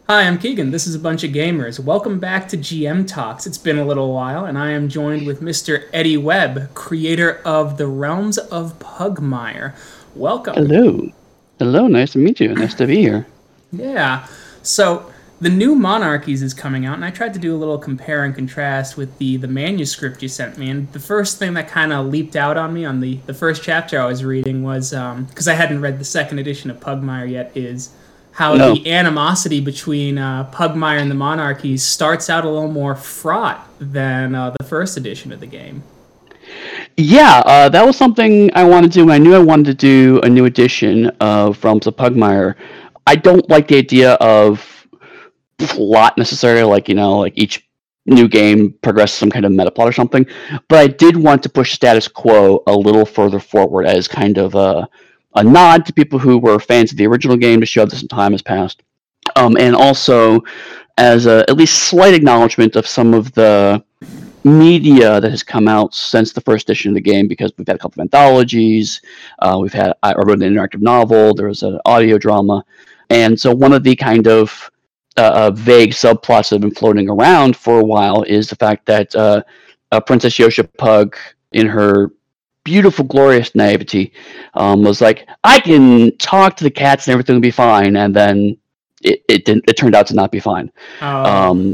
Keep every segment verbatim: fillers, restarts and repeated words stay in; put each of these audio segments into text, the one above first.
Hi, I'm Keegan. This is a bunch of gamers. Welcome back to G M Talks. It's been a little while, and I am joined with Mister Eddie Webb, creator of the Realms of Pugmire. Welcome. Hello. Hello, nice to meet you. Nice to be here. Yeah. So the new Monarchies is coming out, and I tried to do a little compare and contrast with the the manuscript you sent me. And the first thing that kind of leaped out on me on the the first chapter I was reading was because um, I hadn't read the second edition of Pugmire yet is how No. the animosity between uh, Pugmire and the Monarchies starts out a little more fraught than uh, the first edition of the game. Yeah, uh, that was something I wanted to do. I knew I wanted to do a new edition of Realms of Pugmire. I don't like the idea of plot necessarily, like, you know, like each new game progresses some kind of meta plot or something. But I did want to push status quo a little further forward as kind of a, a nod to people who were fans of the original game to show that some time has passed. Um, and also as a at least slight acknowledgement of some of the media that has come out since the first edition of the game, because we've had a couple of anthologies, uh, we've had I wrote an interactive novel, there was an audio drama, and so one of the kind of uh, uh, vague subplots that have been floating around for a while is the fact that uh, uh, Princess Yosha Pug, in her beautiful, glorious naivety, um, was like, "I can talk to the cats and everything will be fine," and then it it, didn't, it turned out to not be fine. Oh. Um,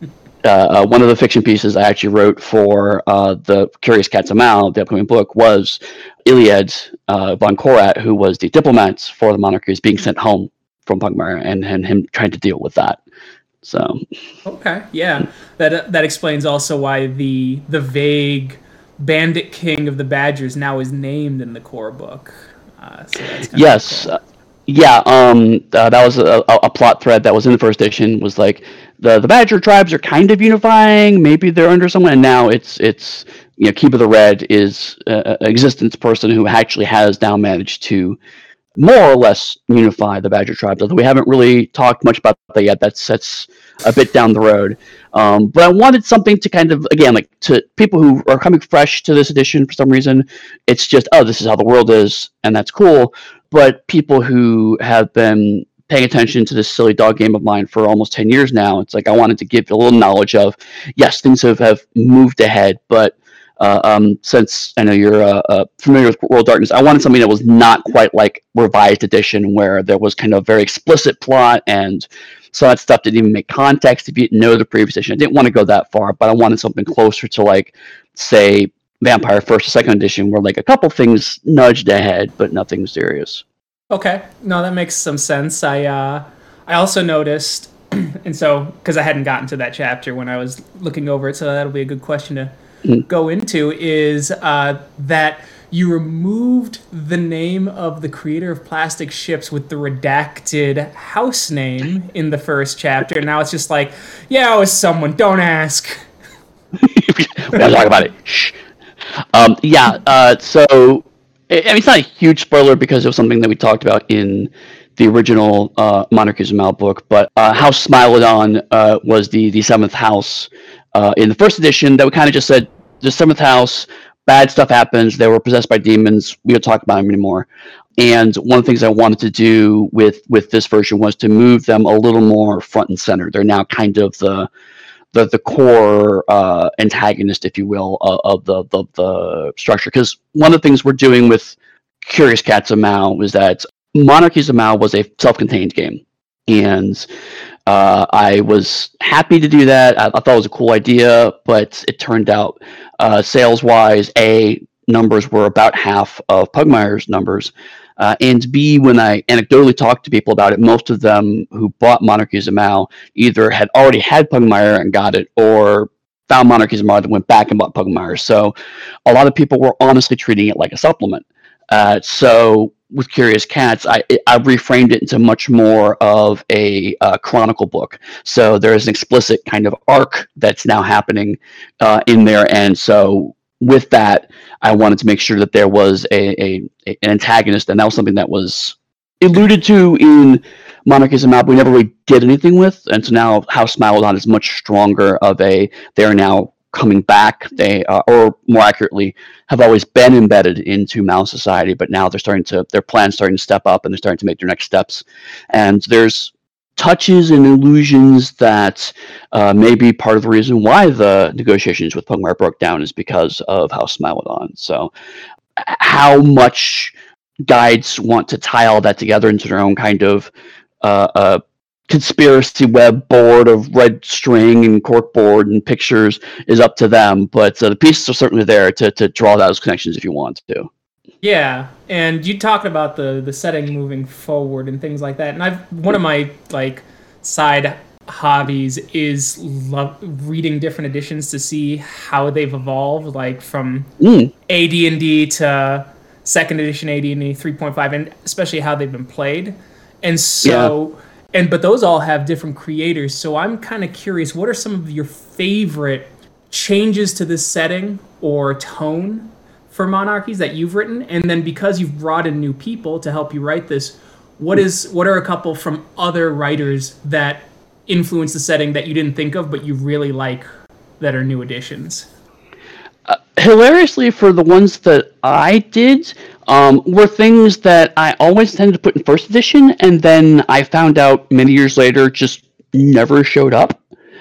Uh, uh, one of the fiction pieces I actually wrote for uh, the Curious Cats of Mal, the upcoming book, was Iliad uh, von Korat, who was the diplomat for the Monarchies, being sent home from Pugmire, and, and him trying to deal with that. So, okay, yeah, that uh, that explains also why the the vague Bandit King of the Badgers now is named in the core book. Uh, so that's kind yes, of cool. uh, yeah, um, uh, that was a, a, a plot thread that was in the first edition. Was like the the Badger tribes are kind of unifying. Maybe they're under someone, and now it's it's you know Keeper the Red is uh, an existence person who actually has now managed to more or less unify the Badger tribes. Although we haven't really talked much about that yet. That's that's a bit down the road. Um, but I wanted something to kind of, again, like to people who are coming fresh to this edition for some reason. It's just, oh, this is how the world is, and that's cool. But people who have been paying attention to this silly dog game of mine for almost ten years now, it's like I wanted to give a little knowledge of, yes, things have, have moved ahead, but uh, um, since I know you're uh, uh, familiar with World of Darkness, I wanted something that was not quite like Revised Edition, where there was kind of very explicit plot and so that stuff didn't even make context if you didn't know the previous edition. I didn't want to go that far, but I wanted something closer to, like, say, Vampire First or Second Edition, where like a couple things nudged ahead, but nothing serious. Okay, no, that makes some sense. I uh, I also noticed, and so because I hadn't gotten to that chapter when I was looking over it, so that'll be a good question to Mm. go into. Is uh, that you removed the name of the creator of Plastic Ships with the redacted house name in the first chapter. Now it's just like, yeah, it was someone. Don't ask. We gotta talk about it. Shh. Um, yeah, uh, so I mean, it's not a huge spoiler because it was something that we talked about in the original uh, Monarchies of Mal book, but uh, House Smilodon uh, was the, the seventh house uh, in the first edition that we kind of just said, the seventh house, bad stuff happens, they were possessed by demons, we don't talk about them anymore. And one of the things I wanted to do with, with this version was to move them a little more front and center. They're now kind of the the the core uh, antagonist, if you will, uh, of the, the the structure. Because one of the things we're doing with Curious Cats of Mal is that Monarchies of Mal was a self-contained game, and uh, I was happy to do that. I, I thought it was a cool idea, but it turned out uh, sales-wise, A, numbers were about half of Pugmire's numbers. Uh, and B, when I anecdotally talked to people about it, most of them who bought Monarchies of Mal either had already had Pugmire and got it, or found Monarchies of Mal and went back and bought Pugmire. So a lot of people were honestly treating it like a supplement. Uh, so with Curious Cats, I, I reframed it into much more of a uh, chronicle book. So there is an explicit kind of arc that's now happening uh, in there. And so with that, I wanted to make sure that there was a, a, a an antagonist, and that was something that was alluded to in Monarchies of Mal, but we never really did anything with. And so now House Smilodon is much stronger of a, they are now coming back. They, uh, or more accurately, have always been embedded into Mal society, but now they're starting to, their plan's starting to step up, and they're starting to make their next steps. And there's touches and illusions that uh, may be part of the reason why the negotiations with Pugmire broke down is because of how Smilodon. So how much guides want to tie all that together into their own kind of uh, uh, conspiracy web board of red string and corkboard and pictures is up to them. But uh, the pieces are certainly there to, to draw those connections if you want to. Yeah, and you talked about the the setting moving forward and things like that. And I've one of my like side hobbies is love reading different editions to see how they've evolved, like from mm. A D and D to second edition A D and D three point five, and especially how they've been played. And so, yeah. and but those all have different creators. So I'm kind of curious, what are some of your favorite changes to this setting or tone for Monarchies that you've written? And then because you've brought in new people to help you write this, what is what are a couple from other writers that influence the setting that you didn't think of but you really like that are new additions? Uh, hilariously, for the ones that I did, um, were things that I always tended to put in first edition, and then I found out many years later just never showed up.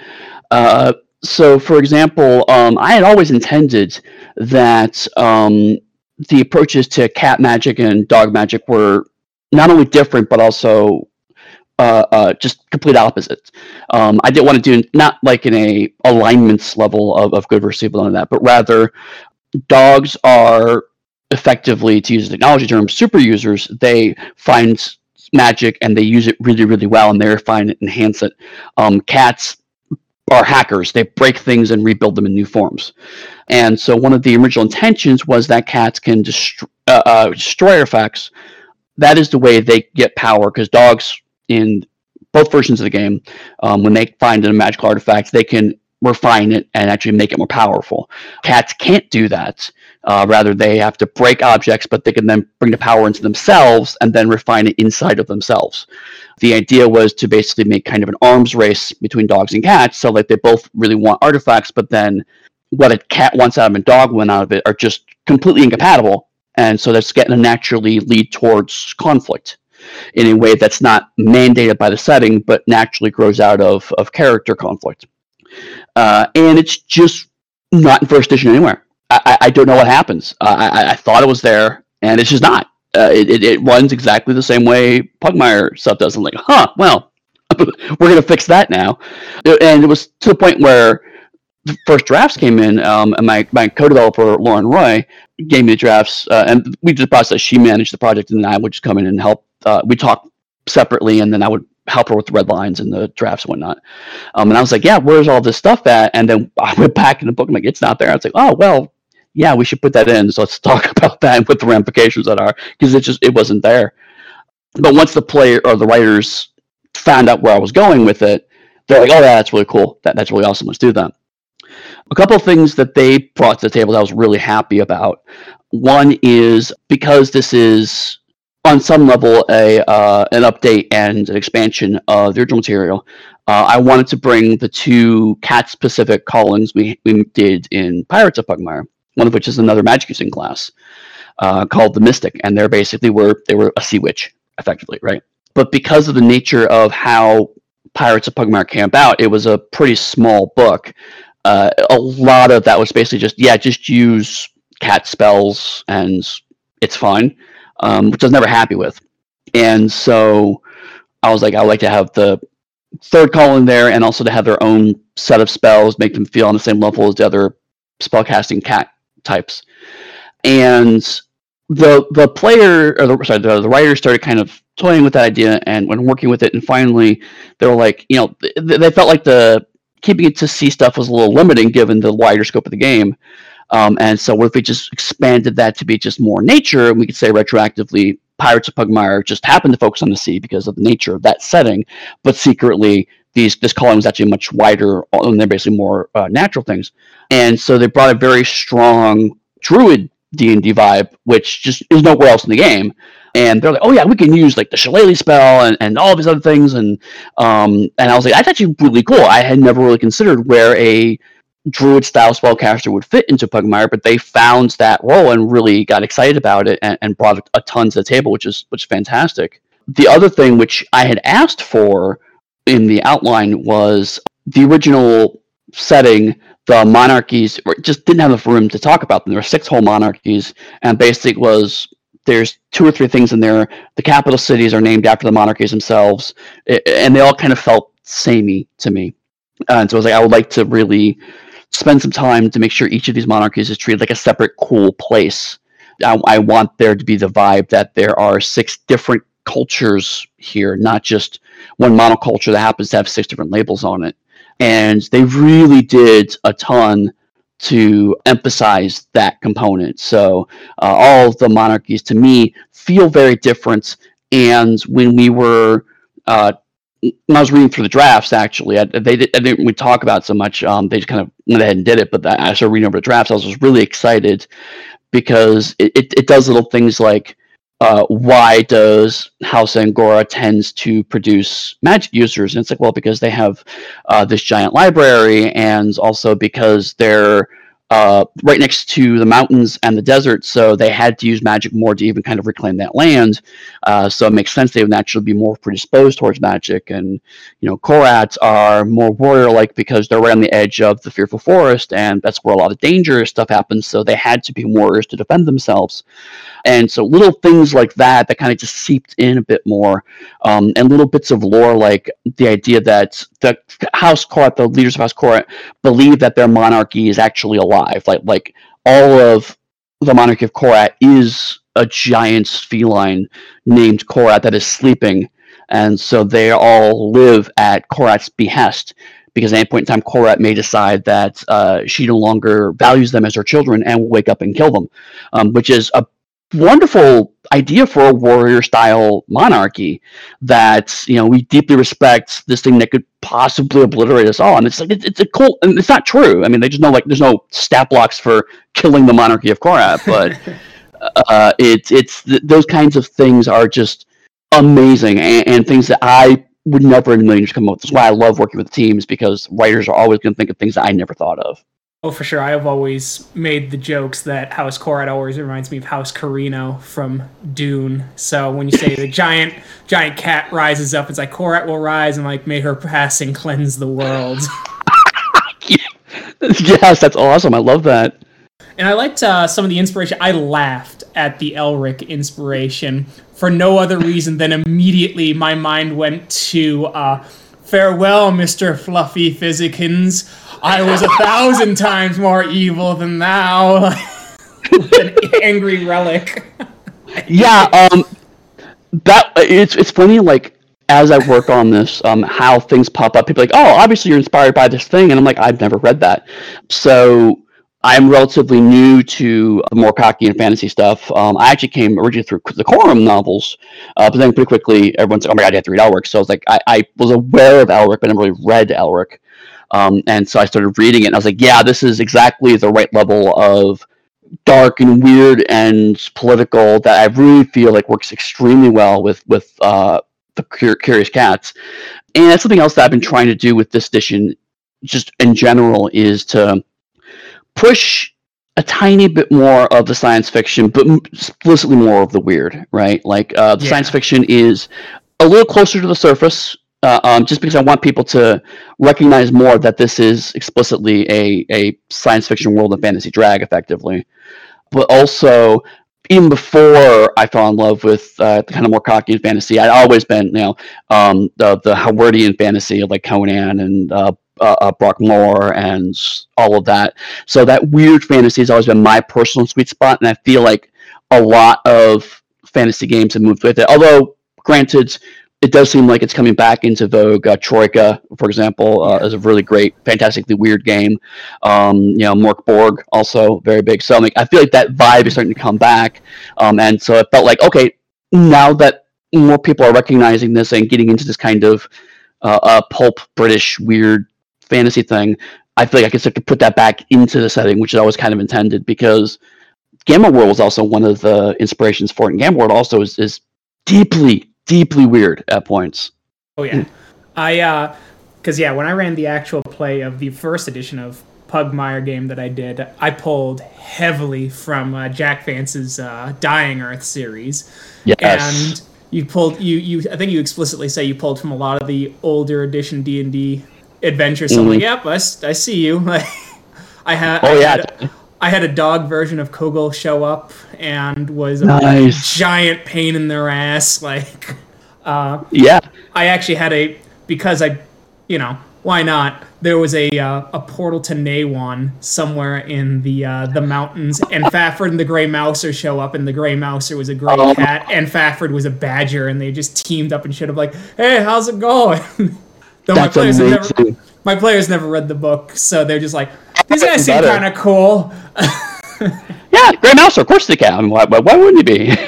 Uh, So, for example, um, I had always intended that um, the approaches to cat magic and dog magic were not only different, but also uh, uh, just complete opposites. Um, I didn't want to do not like in a alignments level of, of good versus evil and that, but rather dogs are effectively, to use a technology term, super users. They find magic and they use it really, really well, and they refine it, enhance it. Um, cats are hackers. They break things and rebuild them in new forms. And so one of the original intentions was that cats can dest- uh, uh, destroy artifacts. That is the way they get power, because dogs in both versions of the game, um, when they find a magical artifact, they can refine it and actually make it more powerful. Cats can't do that. Uh, rather, they have to break objects, but they can then bring the power into themselves and then refine it inside of themselves. The idea was to basically make kind of an arms race between dogs and cats, so like they both really want artifacts, but then what a cat wants out of it and a dog wants out of it are just completely incompatible, and so that's getting to naturally lead towards conflict in a way that's not mandated by the setting, but naturally grows out of, of character conflict. Uh, and it's just not in first edition anywhere. I, I don't know what happens. Uh, I, I thought it was there, and it's just not. Uh, it, it, it runs exactly the same way Pugmire stuff does. I'm like, huh, well, we're going to fix that now. And it was to the point where the first drafts came in, um, and my, my co-developer, Lauren Roy, gave me the drafts, uh, and we did the process. She managed the project, and then I would just come in and help. Uh, we talked separately, and then I would help her with the red lines and the drafts and whatnot. Um, and I was like, yeah, where's all this stuff at? And then I went back in the book, I'm like, it's not there. I was like, oh, well, yeah, we should put that in. So let's talk about that and what the ramifications that are, because it just, it wasn't there. But once the player or the writers found out where I was going with it, they're like, oh, yeah, that's really cool. That, that's really awesome. Let's do that. A couple of things that they brought to the table that I was really happy about. One is because this is on some level a uh, an update and an expansion of the original material, uh, I wanted to bring the two cat-specific callings we, we did in Pirates of Pugmire, one of which is another magic using class uh, called the Mystic, and they're basically were they were a sea witch, effectively, right? But because of the nature of how Pirates of Pugmire came about, it was a pretty small book. Uh, a lot of that was basically just, yeah, just use cat spells and it's fine, um, which I was never happy with. And so I was like, I would like to have the third calling there and also to have their own set of spells, make them feel on the same level as the other spellcasting cat types. And the the player, or the, sorry, the, the writer started kind of toying with that idea and when working with it, and finally they were like, you know, they, they felt like the keeping it to sea stuff was a little limiting given the wider scope of the game. Um, and so what if we just expanded that to be just more nature, and we could say retroactively Pirates of Pugmire just happened to focus on the sea because of the nature of that setting, but secretly these this calling was actually much wider, and they're basically more uh, natural things. And so they brought a very strong druid D and D vibe, which just is nowhere else in the game. And they're like, oh yeah, we can use like the Shillelagh spell and, and all these other things. And um, and I was like, that's actually really cool. I had never really considered where a druid style spellcaster would fit into Pugmire, but they found that role and really got excited about it and, and brought a ton to the table, which is which is fantastic. The other thing which I had asked for in the outline was the original setting. The monarchies just didn't have enough room to talk about them. There were six whole monarchies, and basically was there's two or three things in there. The capital cities are named after the monarchies themselves, and they all kind of felt samey to me. And so I was like, I would like to really spend some time to make sure each of these monarchies is treated like a separate, cool place. I, I want there to be the vibe that there are six different cultures here, not just one monoculture that happens to have six different labels on it. And they really did a ton to emphasize that component. So uh, all of the monarchies, to me, feel very different. And when we were, uh, when I was reading through the drafts, actually, I, they did, I didn't we talk about it so much. Um, they just kind of went ahead and did it. But I started reading over the drafts. I was just really excited because it, it, it does little things like, Uh, why does House Angora tends to produce magic users? And it's like, well, because they have uh, this giant library, and also because they're uh, right next to the mountains and the desert, so they had to use magic more to even kind of reclaim that land. Uh, so it makes sense they would naturally be more predisposed towards magic. And, you know, Korats are more warrior-like because they're right on the edge of the Fearful Forest, and that's where a lot of dangerous stuff happens, so they had to be warriors to defend themselves. And so little things like that that kind of just seeped in a bit more, um, and little bits of lore like the idea that the House Korat, the leaders of House Korat, believe that their monarchy is actually alive. Like like all of the monarchy of Korat is a giant feline named Korat that is sleeping, and so they all live at Korat's behest. Because at any point in time, Korat may decide that uh, she no longer values them as her children and will wake up and kill them, um, which is a wonderful idea for a warrior style monarchy. That, you know, we deeply respect this thing that could possibly obliterate us all. And it's like it's, it's a cool, and it's not true. I mean, they just know like there's no stat blocks for killing the monarchy of Korat, but uh, it's it's th- those kinds of things are just amazing, and, and things that I would never in a million years come up with. That's why I love working with teams, because writers are always going to think of things that I never thought of. Oh, for sure. I have always made the jokes that House Korat always reminds me of House Carino from Dune. So when you say the giant giant cat rises up, it's like Korat will rise and like may her passing cleanse the world. Yes, that's awesome. I love that. And I liked uh, some of the inspiration. I laughed at the Elric inspiration for no other reason than immediately my mind went to uh, farewell, Mister Fluffy Physicans. I was a thousand times more evil than thou. An angry relic. Yeah, um, that it's it's funny. Like as I work on this, um, how things pop up. People are like, oh, obviously you're inspired by this thing, and I'm like, I've never read that. So I'm relatively new to the more cocky and fantasy stuff. Um, I actually came originally through the Corum novels, uh, but then pretty quickly everyone's like, oh my god, you have to read Elric. So I was like, I, I was aware of Elric, but I never really read Elric. Um, and so I started reading it, and I was like, yeah, this is exactly the right level of dark and weird and political that I really feel like works extremely well with, with uh, the Curious Cats. And that's something else that I've been trying to do with this edition, just in general, is to push a tiny bit more of the science fiction, but explicitly more of the weird, right? Like, uh, the yeah. science fiction is a little closer to the surface, Uh, um, just because I want people to recognize more that this is explicitly a, a science fiction world of fantasy drag, effectively. But also, even before I fell in love with uh, the kind of more cocky fantasy, I'd always been, you know, um, the the Howardian fantasy of like Conan and uh, uh, uh, Brock Moore and all of that. So that weird fantasy has always been my personal sweet spot, and I feel like a lot of fantasy games have moved with it. Although, granted, it does seem like it's coming back into vogue. Uh, Troika, for example, uh, yeah. is a really great, fantastically weird game. Um, you know, Mork Borg, also very big. So like, I feel like that vibe is starting to come back. Um, and so it felt like, okay, now that more people are recognizing this and getting into this kind of uh, uh, pulp British weird fantasy thing, I feel like I can start to put that back into the setting, which is always kind of intended, because Gamma World was also one of the inspirations for it. And Gamma World also is, is deeply, deeply weird at points. Oh yeah. I uh because yeah, when I ran the actual play of the first edition of Pugmire game that I did, I pulled heavily from uh, Jack Vance's uh, Dying Earth series. Yes. And you pulled you you I think you explicitly say you pulled from a lot of the older edition D and D adventures. So mm-hmm. I'm like, yep, I, I see you. Like, I had. Oh I yeah. Had, I had a dog version of Kogel show up and was a nice. giant pain in their ass. Like, uh, yeah. I actually had a because I, you know, why not? There was a uh, a portal to Nawan somewhere in the uh, the mountains, and Fafhrd and the Grey Mouser show up, and the Grey Mouser was a gray oh. cat, and Fafhrd was a badger, and they just teamed up and shit up like, hey, how's it going? Though my players have never, my players never read the book, so they're just like, these guys seem kind of cool. Yeah, Grey Mouser, of course they can. I mean, why, why wouldn't he be?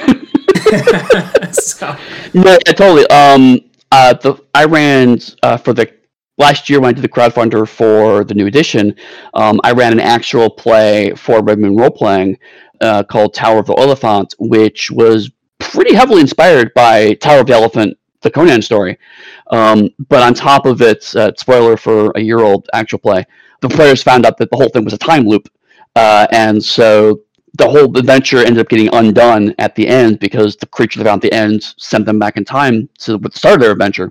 so. No, yeah, totally. Um, uh, the I ran uh, for the last year when I did the crowdfunder for the new edition. Um, I ran an actual play for Red Moon Role Playing uh, called Tower of the Oliphant, which was pretty heavily inspired by Tower of the Elephant, the Conan story. Um, but on top of it, uh, spoiler for a year old actual play, the players found out that the whole thing was a time loop. Uh, and so the whole adventure ended up getting undone at the end because the creature they found at the end sent them back in time to the start of their adventure.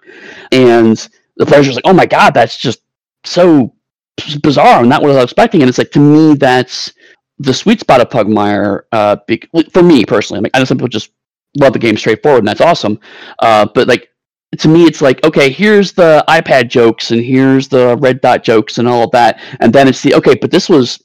And the players were like, oh my God, that's just so bizarre. And not what I was expecting. And it's like, to me, that's the sweet spot of Pugmire. Uh, be- for me personally, I mean, I know some people just love the game straightforward, and that's awesome. Uh, but like, to me, it's like, okay, here's the iPad jokes, and here's the red dot jokes, and all of that. And then it's the, okay, but this was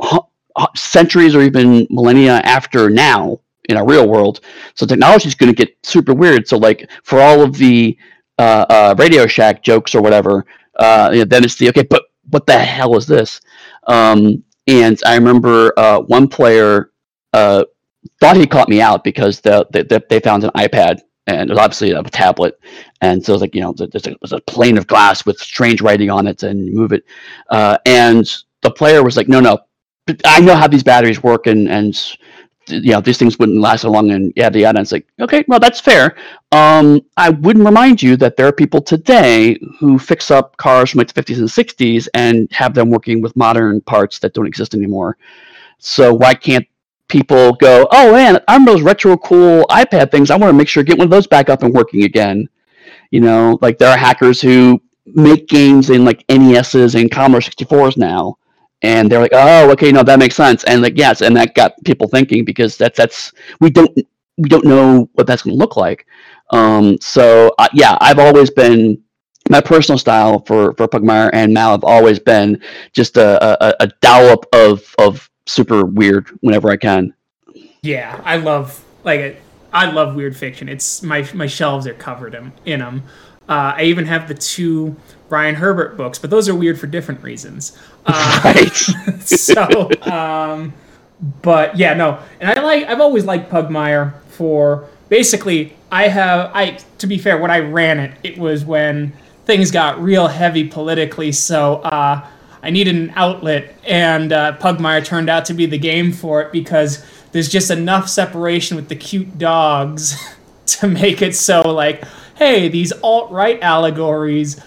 centuries or even millennia after now in our real world. So technology is going to get super weird. So like, for all of the uh, uh, Radio Shack jokes or whatever, uh, you know, then it's the, okay, but what the hell is this? Um, and I remember uh, one player uh, thought he caught me out because the, the, they found an iPad, and it was obviously a tablet. And so it was like, you know, there's a, there's a plane of glass with strange writing on it, and you move it. Uh, and the player was like, no, no, I know how these batteries work, and, and you know, these things wouldn't last so long, and yada, yada. And it's like, okay, well, that's fair. Um, I would remind you that there are people today who fix up cars from like the fifties and sixties and have them working with modern parts that don't exist anymore. So why can't people go, oh man, I'm those retro cool iPad things, I want to make sure get one of those back up and working again. You know, like there are hackers who make games in like N E S's and Commodore sixty-fours now, and they're like, oh, okay, no, that makes sense. And like, yes, and that got people thinking, because that's that's we don't we don't know what that's going to look like. Um, so uh, yeah, I've always been, my personal style for for Pugmire and Mal have always been just a a, a dollop of of super weird whenever I can. Yeah, I love like I love weird fiction. It's my my shelves are covered in, in them. Uh, I even have the two Brian Herbert books, but those are weird for different reasons. Uh, right. so, um, but yeah, no, and I like I've always liked Pugmire for basically I have I to be fair, when I ran it, it was when things got real heavy politically, so uh, I needed an outlet, and uh, Pugmire turned out to be the game for it, because there's just enough separation with the cute dogs to make it so like, hey, these alt-right allegories,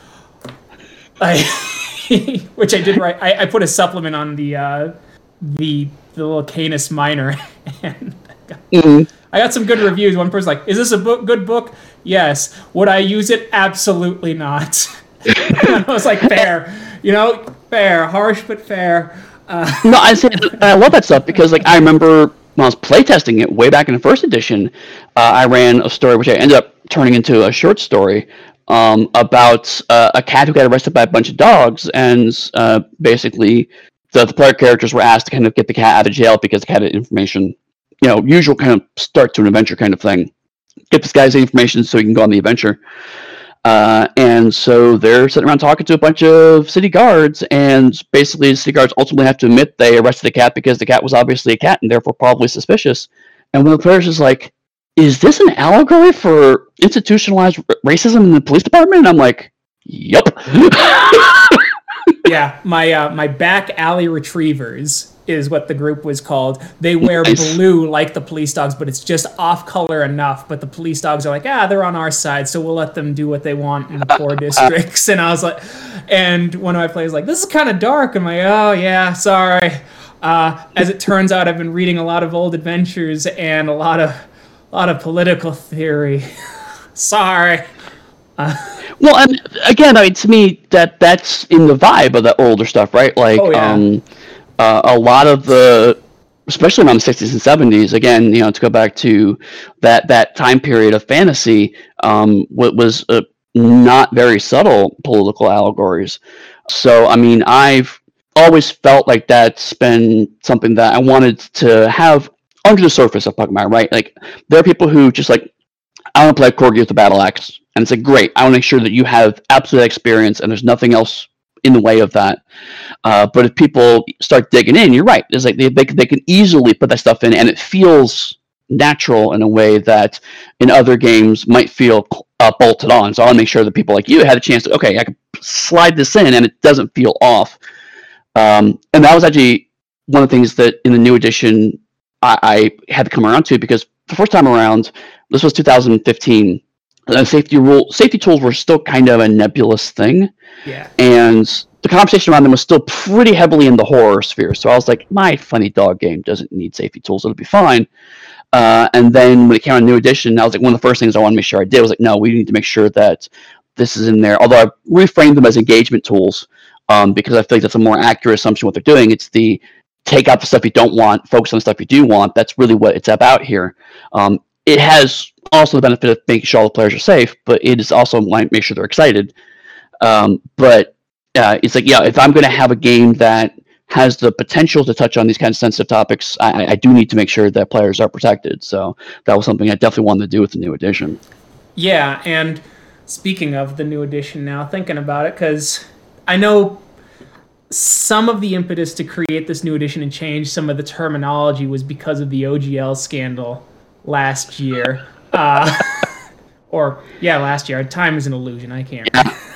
I, which I did write. I, I put a supplement on the uh, the the little Canis Minor, and I got, mm-hmm. I got some good reviews. One person's like, "Is this a book? Good book? Yes. Would I use it? Absolutely not." I was like, "Fair, you know, fair, harsh but fair." Uh, no, I say I love that stuff, because like I remember when I was playtesting it way back in the first edition, uh, I ran a story which I ended up turning into a short story um, about uh, a cat who got arrested by a bunch of dogs, and uh, basically the, the player characters were asked to kind of get the cat out of jail because the cat had information, you know, usual kind of start to an adventure kind of thing. Get this guy's information so he can go on the adventure. Uh, and so they're sitting around talking to a bunch of city guards, and basically the city guards ultimately have to admit they arrested the cat because the cat was obviously a cat and therefore probably suspicious. And one of the players is like, is this an allegory for institutionalized r- racism in the police department? And I'm like, yep. Yeah, my uh, my back alley retrievers is what the group was called. They wear nice. blue like the police dogs, but it's just off color enough. But the police dogs are like, ah, they're on our side, so we'll let them do what they want in the poor districts. And I was like, and one of my players was like, this is kind of dark. I'm like, oh yeah, sorry. Uh, as it turns out, I've been reading a lot of old adventures and a lot of a lot of political theory. Sorry. Uh, Well, and again, I mean, to me, that that's in the vibe of the older stuff, right? Like, oh yeah. um, uh, a lot of the, especially around the sixties and seventies, again, you know, to go back to that that time period of fantasy, um, what was uh, not very subtle political allegories. So, I mean, I've always felt like that's been something that I wanted to have under the surface of Pokemon, right? Like, there are people who just like, I want to play Corgi with the battle axe. And it's like, great, I want to make sure that you have absolute experience and there's nothing else in the way of that. Uh, but if people start digging in, you're right. It's like they, they, they can easily put that stuff in and it feels natural in a way that in other games might feel uh, bolted on. So I want to make sure that people like you had a chance to, okay, I can slide this in and it doesn't feel off. Um, and that was actually one of the things that in the new edition I, I had to come around to, because the first time around, this was two thousand fifteen, uh, safety rule safety tools were still kind of a nebulous thing. Yeah. And the conversation around them was still pretty heavily in the horror sphere. So I was like, my funny dog game doesn't need safety tools. It'll be fine. Uh, and then when it came out in new edition, I was like, one of the first things I wanted to make sure I did was like, no, we need to make sure that this is in there. Although I've reframed them as engagement tools, um, because I feel like that's a more accurate assumption of what they're doing. It's the take out the stuff you don't want, focus on the stuff you do want. That's really what it's about here. Um, it has also the benefit of making sure all the players are safe, but it is also might make sure they're excited. Um, but uh, it's like, yeah, if I'm going to have a game that has the potential to touch on these kinds of sensitive topics, I, I do need to make sure that players are protected. So that was something I definitely wanted to do with the new edition. Yeah, and speaking of the new edition now, thinking about it, because I know some of the impetus to create this new edition and change some of the terminology was because of the O G L scandal last year. Uh, or, yeah, last year. Time is an illusion. I can't.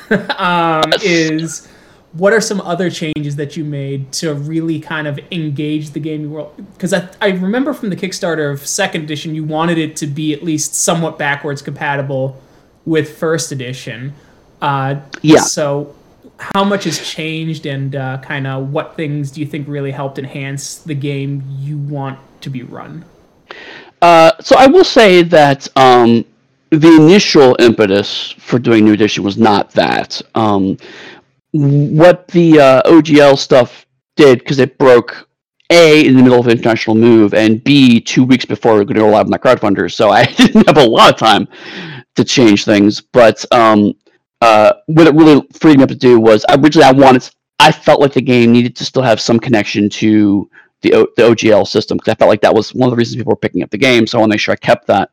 um, is what are some other changes that you made to really kind of engage the gaming world? Because I, I remember from the Kickstarter of second edition, you wanted it to be at least somewhat backwards compatible with first edition. Uh, yeah. So how much has changed, and uh, kind of what things do you think really helped enhance the game you want to be run? Uh, so I will say that um, the initial impetus for doing new edition was not that. Um, what the uh, O G L stuff did, because it broke A, in the middle of an international move, and B, two weeks before we were going to go live on my crowdfunder, so I didn't have a lot of time to change things. But um, uh, what it really freed me up to do was, originally I wanted, I felt like the game needed to still have some connection to the o- the O G L system, because I felt like that was one of the reasons people were picking up the game, so I want to make sure I kept that.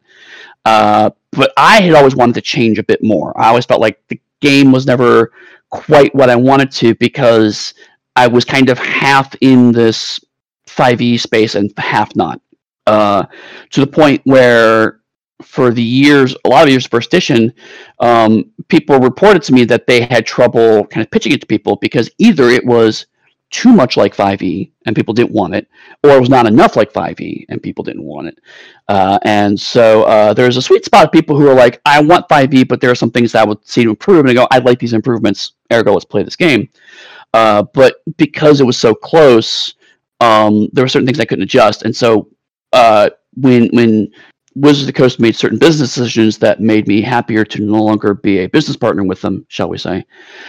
Uh, but I had always wanted to change a bit more. I always felt like the game was never quite what I wanted to, because I was kind of half in this five E space and half not. Uh, to the point where for the years, a lot of years first edition, um, people reported to me that they had trouble kind of pitching it to people, because either it was too much like five E and people didn't want it, or it was not enough like five E and people didn't want it. Uh, and so uh, there's a sweet spot of people who are like, I want five E, but there are some things that I would see to improve, and I go, I like these improvements, ergo let's play this game. Uh, but because it was so close, um, there were certain things I couldn't adjust. And so uh, when when Wizards of the Coast made certain business decisions that made me happier to no longer be a business partner with them, shall we say,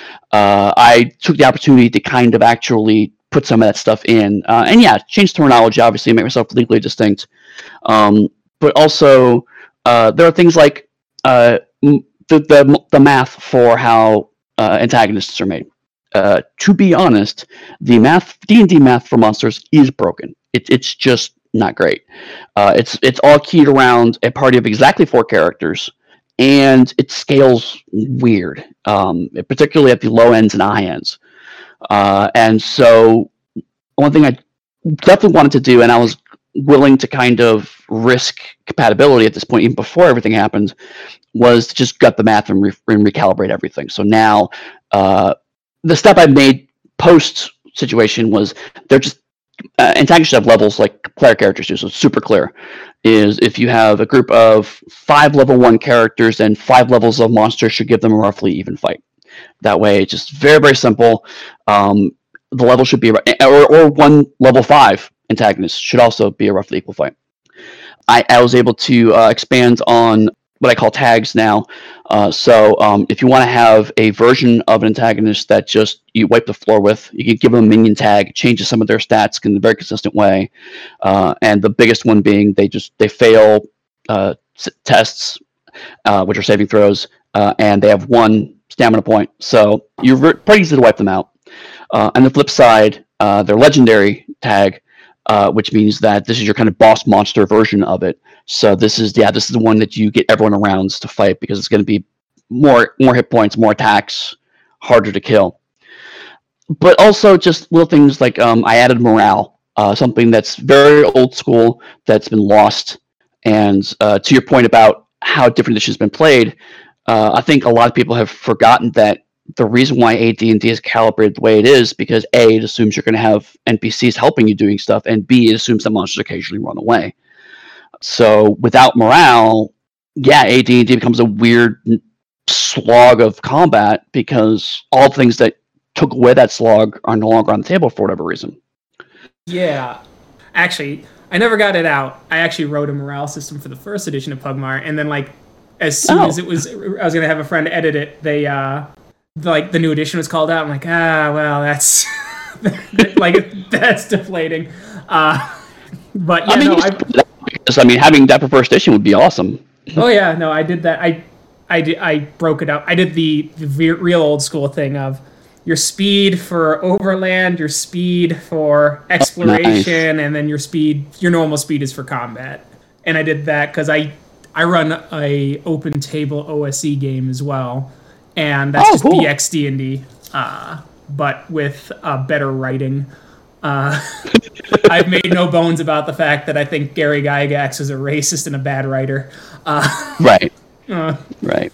uh, I took the opportunity to kind of actually put some of that stuff in. Uh, and yeah, change terminology, obviously, make myself legally distinct. Um, but also, uh, there are things like uh, the, the, the math for how uh, antagonists are made. Uh, to be honest, the math, D and D math for monsters is broken. It, it's just not great. Uh, it's it's all keyed around a party of exactly four characters, and it scales weird, um, particularly at the low ends and high ends. Uh, and so one thing I definitely wanted to do, and I was willing to kind of risk compatibility at this point, even before everything happened, was to just gut the math and, re- and recalibrate everything. So now uh, the step I made post situation was they're just uh, antagonists have levels like player characters do, so it's super clear. Is if you have a group of five level one characters and five levels of monsters should give them a roughly even fight. That way, it's just very, very simple. Um, the level should be, or, or one level five antagonist should also be a roughly equal fight. I, I was able to uh, expand on what I call tags now. Uh, so um, if you want to have a version of an antagonist that just you wipe the floor with, you can give them a minion tag, changes some of their stats in a very consistent way. Uh, and the biggest one being they just they fail uh, tests, uh, which are saving throws, uh, and they have one stamina point. So you're re- pretty easy to wipe them out. Uh, on the flip side, uh, their legendary tag, uh, which means that this is your kind of boss monster version of it. So this is yeah, this is the one that you get everyone around to fight because it's going to be more more hit points, more attacks, harder to kill. But also just little things like um, I added morale, uh, something that's very old school that's been lost. And uh, to your point about how different editions have been played, uh, I think a lot of people have forgotten that the reason why A D and D is calibrated the way it is because A, it assumes you're going to have N P Cs helping you doing stuff, and B, it assumes that monsters occasionally run away. So without morale, yeah, A D and D becomes a weird slog of combat because all the things that took away that slog are no longer on the table for whatever reason. Yeah. Actually, I never got it out. I actually wrote a morale system for the first edition of Pugmire, and then like as soon oh. as it was, I was going to have a friend edit it, they... uh like the new edition was called out. I'm like, ah, well, that's like that's deflating. Uh, but yeah, I mean, no, I, because, I mean, having that for first edition would be awesome. Oh yeah, no, I did that. I, I did. I broke it up. I did the, the real old school thing of your speed for overland, your speed for exploration, oh, nice. And then your speed, your normal speed is for combat. And I did that because I I run a open table O S E game as well. And that's oh, just cool. B X D and D, uh, but with uh, better writing. Uh, I've made no bones about the fact that I think Gary Gygax is a racist and a bad writer. Uh, right. Uh, right.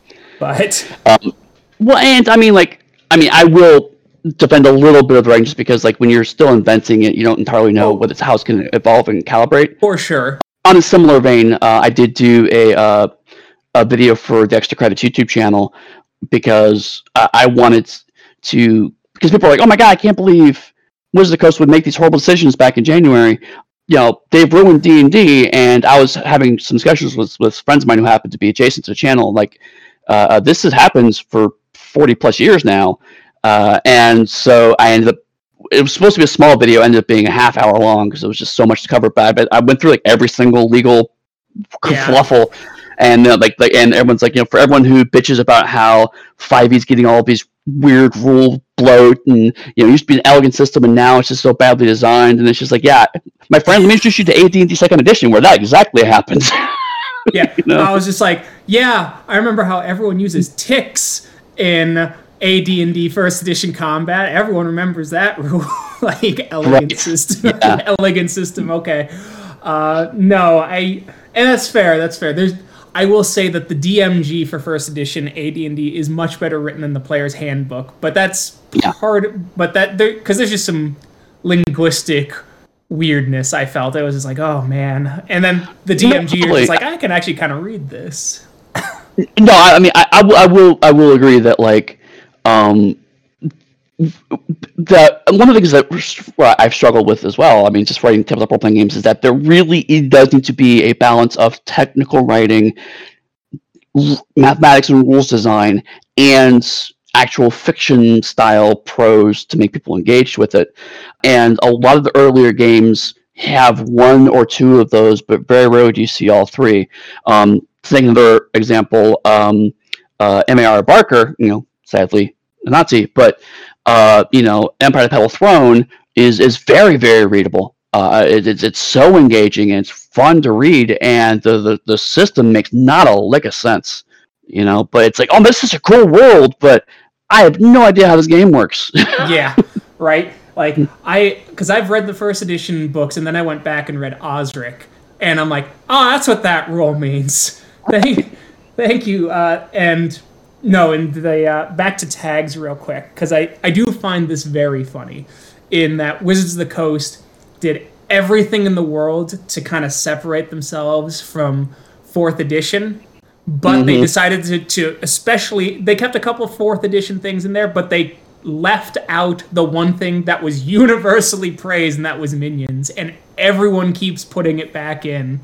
But um, well, and I mean, like, I mean, I will defend a little bit of the writing just because, like, when you're still inventing it, you don't entirely know oh, what it's how it's going to evolve and calibrate. For sure. On a similar vein, uh, I did do a uh, a video for the Extra Credits YouTube channel. Because uh, I wanted to, because people are like, oh my god, I can't believe Wizards of the Coast would make these horrible decisions back in January. You know, they've ruined D and D, and I was having some discussions with, with friends of mine who happened to be adjacent to the channel. Like, uh, this has happened for forty plus years now. Uh, and so I ended up, it was supposed to be a small video, ended up being a half hour long because it was just so much to cover. But I went through like every single legal yeah. kerfluffle. And uh, like, like, and everyone's like, you know, for everyone who bitches about how five E's getting all these weird rule bloat, and you know, it used to be an elegant system, and now it's just so badly designed, and it's just like, yeah, my friend, let me introduce you to A D and D Second Edition, where that exactly happens. Yeah, you know? I was just like, yeah, I remember how everyone uses ticks in A D and D First Edition combat. Everyone remembers that rule, like elegant right. system, yeah. elegant system. Okay, uh, no, I, and that's fair. That's fair. There's. I will say that the D M G for first edition A D and D is much better written than the player's handbook, but that's yeah. hard. But that there because there's just some linguistic weirdness. I felt I was just like, oh man, and then the D M G is like, I can actually kind of read this. No, I mean, I, I, will, I will, I will agree that like, um, that one of the things that I've struggled with as well, I mean, just writing tabletop role-playing games, is that there really does need to be a balance of technical writing, mathematics and rules design, and actual fiction-style prose to make people engaged with it. And a lot of the earlier games have one or two of those, but very rarely do you see all three. Um, to take another example, um, uh, M A R Barker, you know, sadly a Nazi, but Uh, you know, Empire of the Pale Throne is is very, very readable. Uh, it, it's it's so engaging and it's fun to read, and the, the, the system makes not a lick of sense, you know. But it's like, oh, this is a cool world, but I have no idea how this game works. Yeah, right. Like I, because I've read the first edition books, and then I went back and read Osric, and I'm like, oh, that's what that rule means. Thank, thank you, uh, and. No, and the uh, back to tags real quick, because I, I do find this very funny, in that Wizards of the Coast did everything in the world to kind of separate themselves from fourth edition, but mm-hmm. they decided to, to especially, they kept a couple fourth edition things in there, but they left out the one thing that was universally praised, and that was minions, and everyone keeps putting it back in.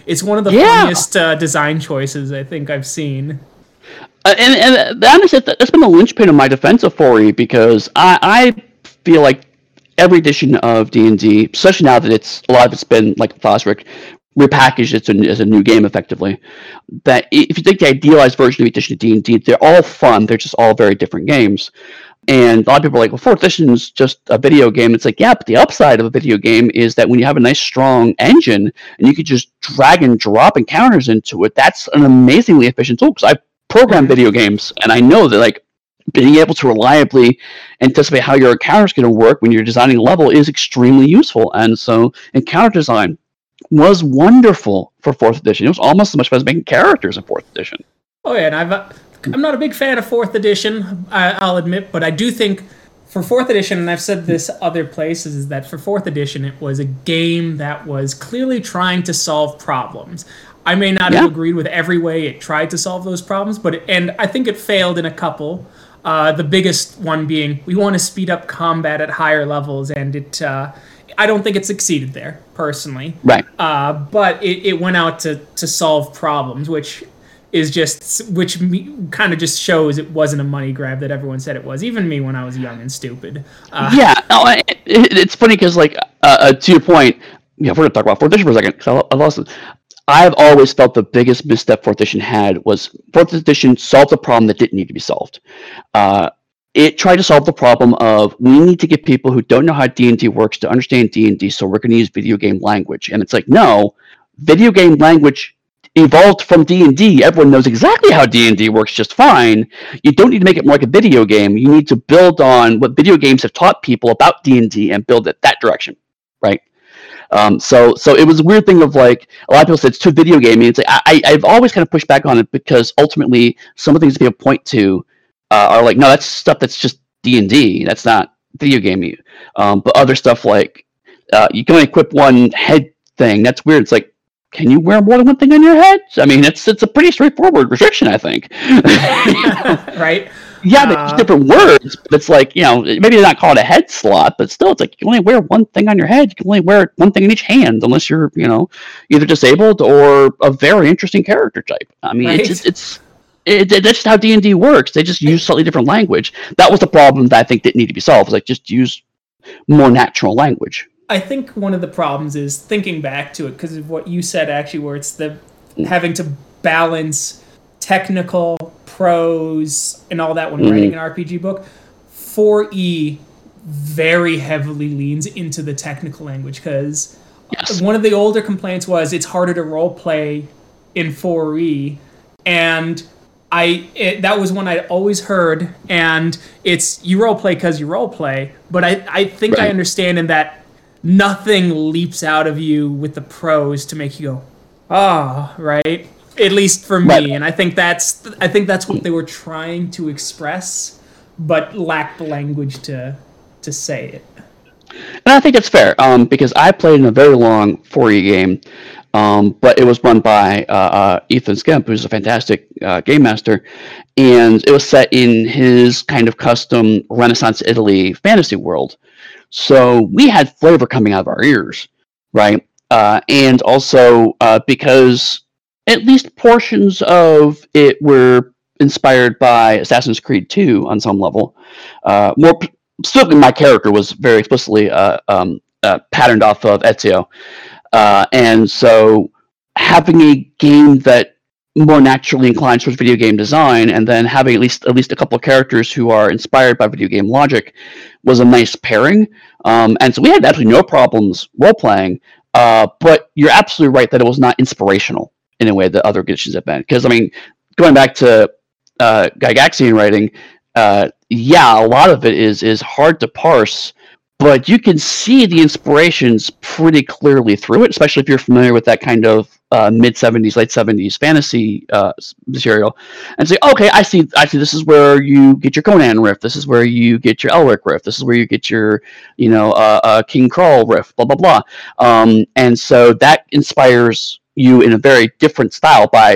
It's one of the Yeah. funniest uh, design choices I think I've seen. Uh, and and honestly, that- that's been the linchpin of my defense of four E because I, I feel like every edition of D and D, especially now that it's a lot of it's been like Thosric repackaged it as a, as a new game effectively. That if you take the idealized version of edition of D and D, they're all fun. They're just all very different games. And a lot of people are like, well, fourth edition is just a video game. It's like, yeah, but the upside of a video game is that when you have a nice, strong engine and you could just drag and drop encounters into it, that's an amazingly efficient tool. Because I program video games, and I know that like being able to reliably anticipate how your encounter is going to work when you're designing a level is extremely useful. And so encounter design was wonderful for fourth edition. It was almost as much fun as making characters in fourth edition. Oh yeah, and I've uh, I'm not a big fan of fourth edition, I, I'll admit, but I do think for fourth edition, and I've said this other places, is that for fourth edition, it was a game that was clearly trying to solve problems. I may not Yeah. have agreed with every way it tried to solve those problems, but it, and I think it failed in a couple. Uh, the biggest one being we want to speed up combat at higher levels, and it. Uh, I don't think it succeeded there personally. Right. Uh, but it, it went out to to solve problems, which is just which kind of just shows it wasn't a money grab that everyone said it was. Even me when I was young and stupid. Uh, Yeah, no, it, it, it's funny because, like, uh, uh, to your point, yeah, we're gonna talk about fourth edition for a second. Cause I, I lost it. I've always felt the biggest misstep fourth edition had was fourth edition solved a problem that didn't need to be solved. Uh, it tried to solve the problem of we need to get people who don't know how D and D works to understand D and D, so we're going to use video game language. And it's like, no, video game language evolved from D and D. Everyone knows exactly how D and D works just fine. You don't need to make it more like a video game. You need to build on what video games have taught people about D and D and build it that direction, right? Um, so, so it was a weird thing of like a lot of people said it's too video gaming. It's like I, I've always kind of pushed back on it because ultimately some of the things people point to uh, are like, no, that's stuff that's just D and D. That's not video gaming. Um, but other stuff like uh, you can only equip one head thing. That's weird. It's like, can you wear more than one thing on your head? I mean, it's it's a pretty straightforward restriction, I think. right? Yeah, they Uh, use different words, but it's like, you know, maybe they're not called a head slot, but still, it's like you can only wear one thing on your head. You can only wear one thing in each hand, unless you're, you know, either disabled or a very interesting character type. I mean, Right. it's just, it's it, it, that's just how D and D works. They just use slightly different language. That was the problem that I think didn't need to be solved. Was like just use more natural language. I think one of the problems is thinking back to it because of what you said actually, where it's the having to balance technical prose and all that when Mhm. writing an R P G book. four E very heavily leans into the technical language because Yes. one of the older complaints was it's harder to role play in four E, and I it, that was one I always heard, and it's you role play because you role play, but I I think I Right. understand in that nothing leaps out of you with the prose to make you go, ah, right? At least for me, Right. and I think that's I think that's what they were trying to express, but lacked the language to to say it. And I think it's fair um, because I played in a very long four E game, um, but it was run by uh, uh, Ethan Skemp, who's a fantastic uh, game master, and it was set in his kind of custom Renaissance Italy fantasy world. So we had flavor coming out of our ears, right? Uh, and also uh, because at least portions of it were inspired by Assassin's Creed two on some level. Uh, more specifically, my character was very explicitly uh, um, uh, patterned off of Ezio. Uh, and so having a game that more naturally inclines towards video game design and then having at least at least a couple of characters who are inspired by video game logic was a nice pairing. Um, and so we had absolutely no problems role-playing, uh, but you're absolutely right that it was not inspirational in a way that other editions have been. Because, I mean, going back to uh, Gygaxian writing, uh, yeah, a lot of it is is hard to parse, but you can see the inspirations pretty clearly through it, especially if you're familiar with that kind of uh, mid seventies, late seventies fantasy uh, material, and say, okay, I see, I see. This is where you get your Conan riff. This is where you get your Elric riff. This is where you get your, you know, uh, uh, King Krull riff. Blah blah blah. Um, and so that inspires you in a very different style by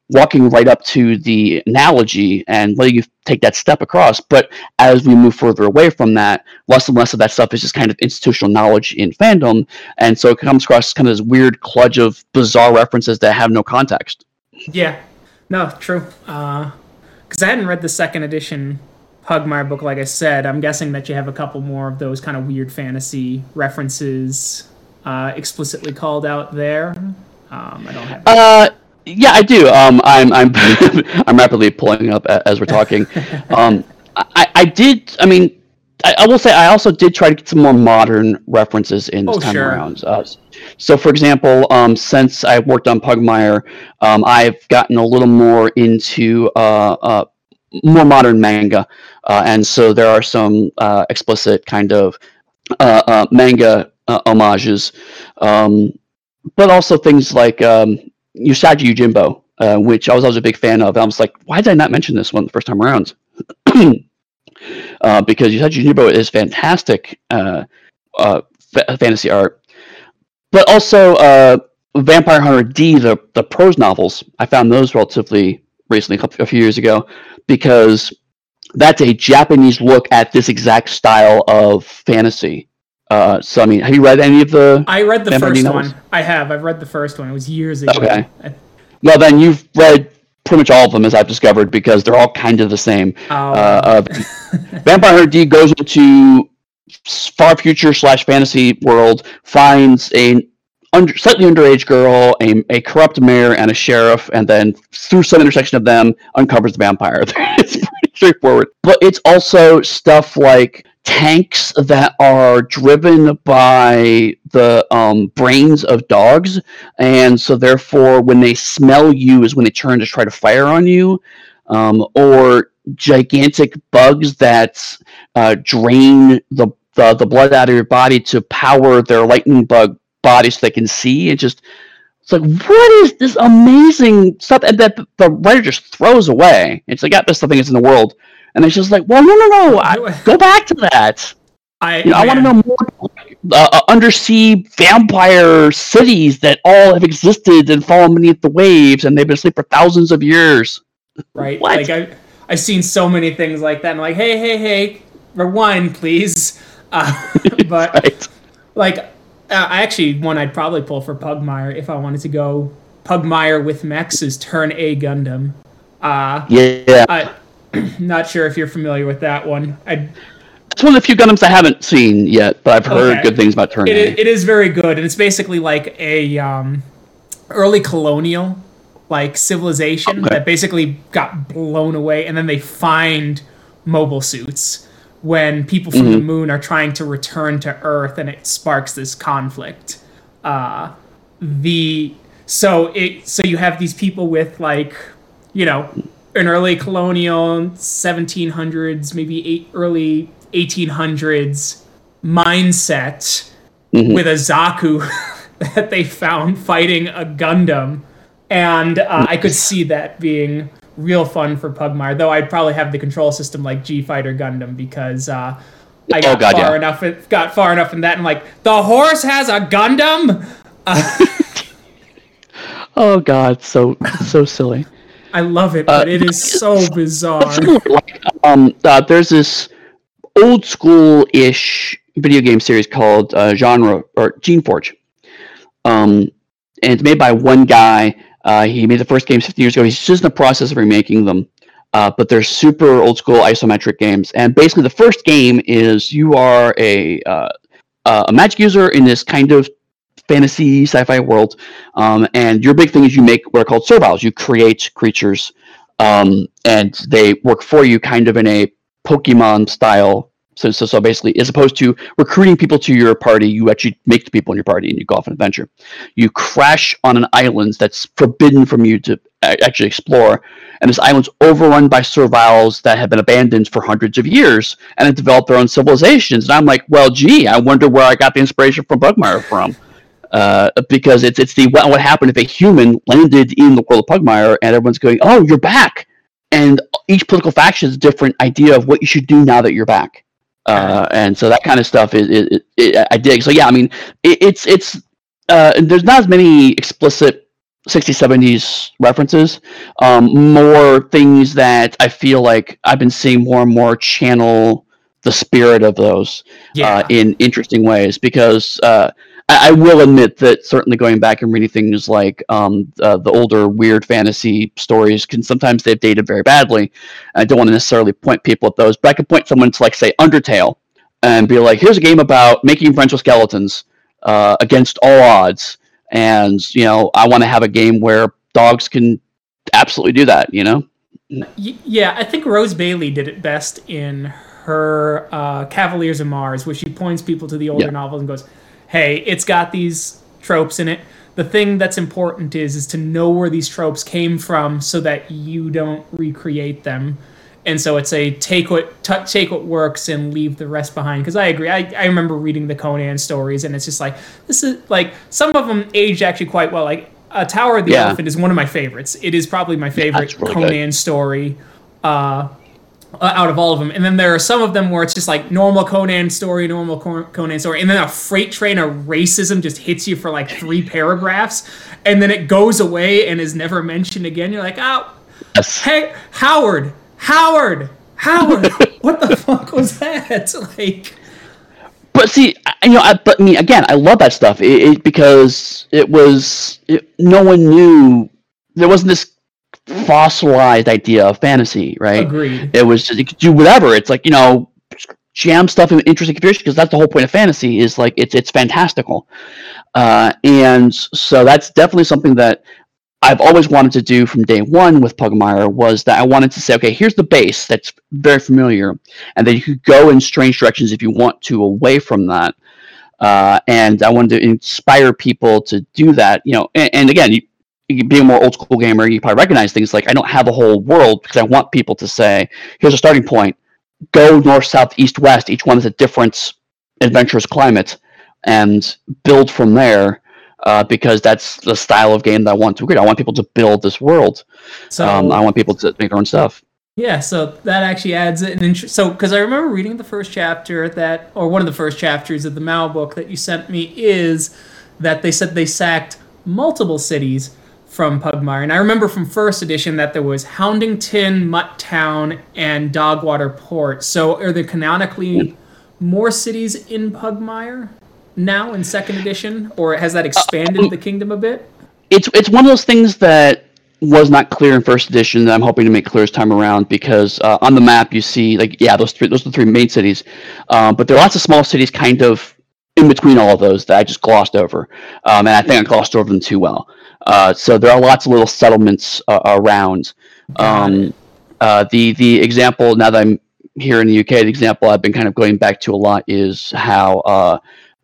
walking right up to the analogy and letting you take that step across. But as we move further away from that, less and less of that stuff is just kind of institutional knowledge in fandom. And so it comes across kind of this weird kludge of bizarre references that have no context. Yeah. No, true. Because uh, I hadn't read the second edition Pugmire book, like I said. I'm guessing that you have a couple more of those kind of weird fantasy references uh, explicitly called out there. Um, I don't have. Uh, yeah, I do. Um, I'm I'm I'm rapidly pulling up as we're talking. Um, I I did. I mean, I, I will say I also did try to get some more modern references in this oh, time sure. around. Uh, so, for example, um, since I worked on Pugmire, um, I've gotten a little more into uh, uh, more modern manga, uh, and so there are some uh, explicit kind of uh, uh, manga uh, homages. Um, But also things like um, Usagi Yojimbo, uh, which I was always a big fan of. I was like, why did I not mention this one the first time around? uh, because Usagi Yojimbo is fantastic uh, uh, fa- fantasy art. But also uh, Vampire Hunter D, the, the prose novels, I found those relatively recently, a, couple, a few years ago, because that's a Japanese look at this exact style of fantasy. Uh, so I mean, have you read any of the? I read the Vampire first novels? one. I have. I've read the first one. It was years ago. Okay. I, Well, then you've read pretty much all of them, as I've discovered, because they're all kind of the same. oh, Uh, uh, Vampire Hunter D goes into far future slash fantasy world, finds a under, slightly underage girl, a, a corrupt mayor, and a sheriff, and then through some intersection of them, uncovers the vampire. It's pretty straightforward. But it's also stuff like tanks that are driven by the um, brains of dogs, and so therefore when they smell you is when they turn to try to fire on you, um, or gigantic bugs that uh, drain the, the the blood out of your body to power their lightning bug body so they can see. It just it's like, what is this amazing stuff? And that the writer just throws away. It's like, yeah, this thing is in the world. And it's just like, well, no, no, no, I, go back to that. I, you know, I want to know more uh, uh, undersea vampire cities that all have existed and fallen beneath the waves, and they've been asleep for thousands of years. Right? What? Like I, I've seen so many things like that. And I'm like, hey, hey, hey, rewind, please. Uh, but right. like, uh, I actually one I'd probably pull for Pugmire if I wanted to go Pugmire with mechs is Turn A Gundam. Uh, yeah. I, not sure if you're familiar with that one. I. It's one of the few Gundams I haven't seen yet, but I've heard Okay. good things about Turn It A. is, it is very good, and it's basically like a um, early colonial like civilization Okay. that basically got blown away, and then they find mobile suits when people from Mm-hmm. the moon are trying to return to Earth, and it sparks this conflict. Uh, the so it so you have these people with like you know an early colonial seventeen hundreds, maybe eight, early eighteen hundreds mindset Mm-hmm. with a Zaku that they found fighting a Gundam. And uh, I could see that being real fun for Pugmire, though I'd probably have the control system like G-Fighter Gundam because uh, I got Oh, God, far yeah. enough got far enough in that and like, the horse has a Gundam? Uh, Oh God, so so silly. I love it, but it is so bizarre. Like, um, uh, there's this old school-ish video game series called uh, Genre or Gene Forge, um, and it's made by one guy. Uh, he made the first games fifty years ago. He's just in the process of remaking them, uh, but they're super old school isometric games. And basically, the first game is you are a uh, uh, a magic user in this kind of fantasy sci-fi world, um, and your big thing is you make what are called serviles. You create creatures, um, and they work for you, kind of in a Pokemon style. So, so, so basically, as opposed to recruiting people to your party, you actually make the people in your party, and you go off on an adventure. You crash on an island that's forbidden from you to a- actually explore, and this island's overrun by serviles that have been abandoned for hundreds of years, and have developed their own civilizations. And I'm like, well, gee, I wonder where I got the inspiration from Pugmire from. Uh, because it's it's the what would happen if a human landed in the world of Pugmire and everyone's going, oh, you're back, and each political faction has a different idea of what you should do now that you're back, uh, and so that kind of stuff is it, it, it, I dig. So yeah, I mean, it, it's it's uh, there's not as many explicit sixties, seventies references, um, more things that I feel like I've been seeing more and more channel the spirit of those Yeah. uh, in interesting ways. Because uh, I, I will admit that certainly going back and reading things like um, uh, the older weird fantasy stories can sometimes they've dated very badly. I don't want to necessarily point people at those, but I could point someone to like say Undertale and be like, here's a game about making friends with skeletons uh, against all odds. And, you know, I want to have a game where dogs can absolutely do that, you know? Y- yeah, I think Rose Bailey did it best in her uh, Cavaliers of Mars, where she points people to the older Yeah. novels and goes, hey, it's got these tropes in it. The thing that's important is is to know where these tropes came from so that you don't recreate them. And so it's a take what t- take what works and leave the rest behind. Because I agree, I, I remember reading the Conan stories, and it's just like this is like some of them aged actually quite well. Like uh, Tower of the Yeah. Elephant is one of my favorites. It is probably my favorite That's really Conan good. story uh, uh, out of all of them. And then there are some of them where it's just like normal Conan story, normal Co- Conan story, and then a freight train of racism just hits you for like three paragraphs, and then it goes away and is never mentioned again. You're like, oh, Yes. hey, Howard. Howard! Howard! What the fuck was that? Like, But see, I, you know, I, but I mean, again, I love that stuff it, it, because it was it, no one knew there wasn't this fossilized idea of fantasy, right? agreed. It was just you could do whatever. It's like you know, jam stuff in interesting configuration because that's the whole point of fantasy is like it's it's fantastical, uh, and so that's definitely something that I've always wanted to do from day one with Pugmire was that I wanted to say, okay, here's the base that's very familiar, and then you could go in strange directions if you want to away from that. Uh, and I wanted to inspire people to do that, you know. And, and again, you, you being a more old school gamer, you probably recognize things like I don't have a whole world because I want people to say, here's a starting point. Go north, south, east, west. Each one is a different adventurous climate, and build from there. Uh, because that's the style of game that I want to create. I want people to build this world. So um, I want people to make their own stuff. yeah, so that actually adds an interest. So because I remember reading the first chapter that, or one of the first chapters of the Mao book that you sent me is that they said they sacked multiple cities from Pugmire, and I remember from first edition that there was Houndington, Mutt Town, and Dogwater Port. So are there canonically more cities in Pugmire now in second edition, or has that expanded uh, the kingdom a bit? It's it's one of those things that was not clear in first edition that I'm hoping to make clear this time around because uh, on the map you see like yeah those three those are the three main cities, um, but there are lots of small cities kind of in between all of those that I just glossed over, um, and I think I glossed over them too well. Uh, so there are lots of little settlements uh, around. Um, uh, the the example now that I'm here in the U K, the example I've been kind of going back to a lot is how. Uh,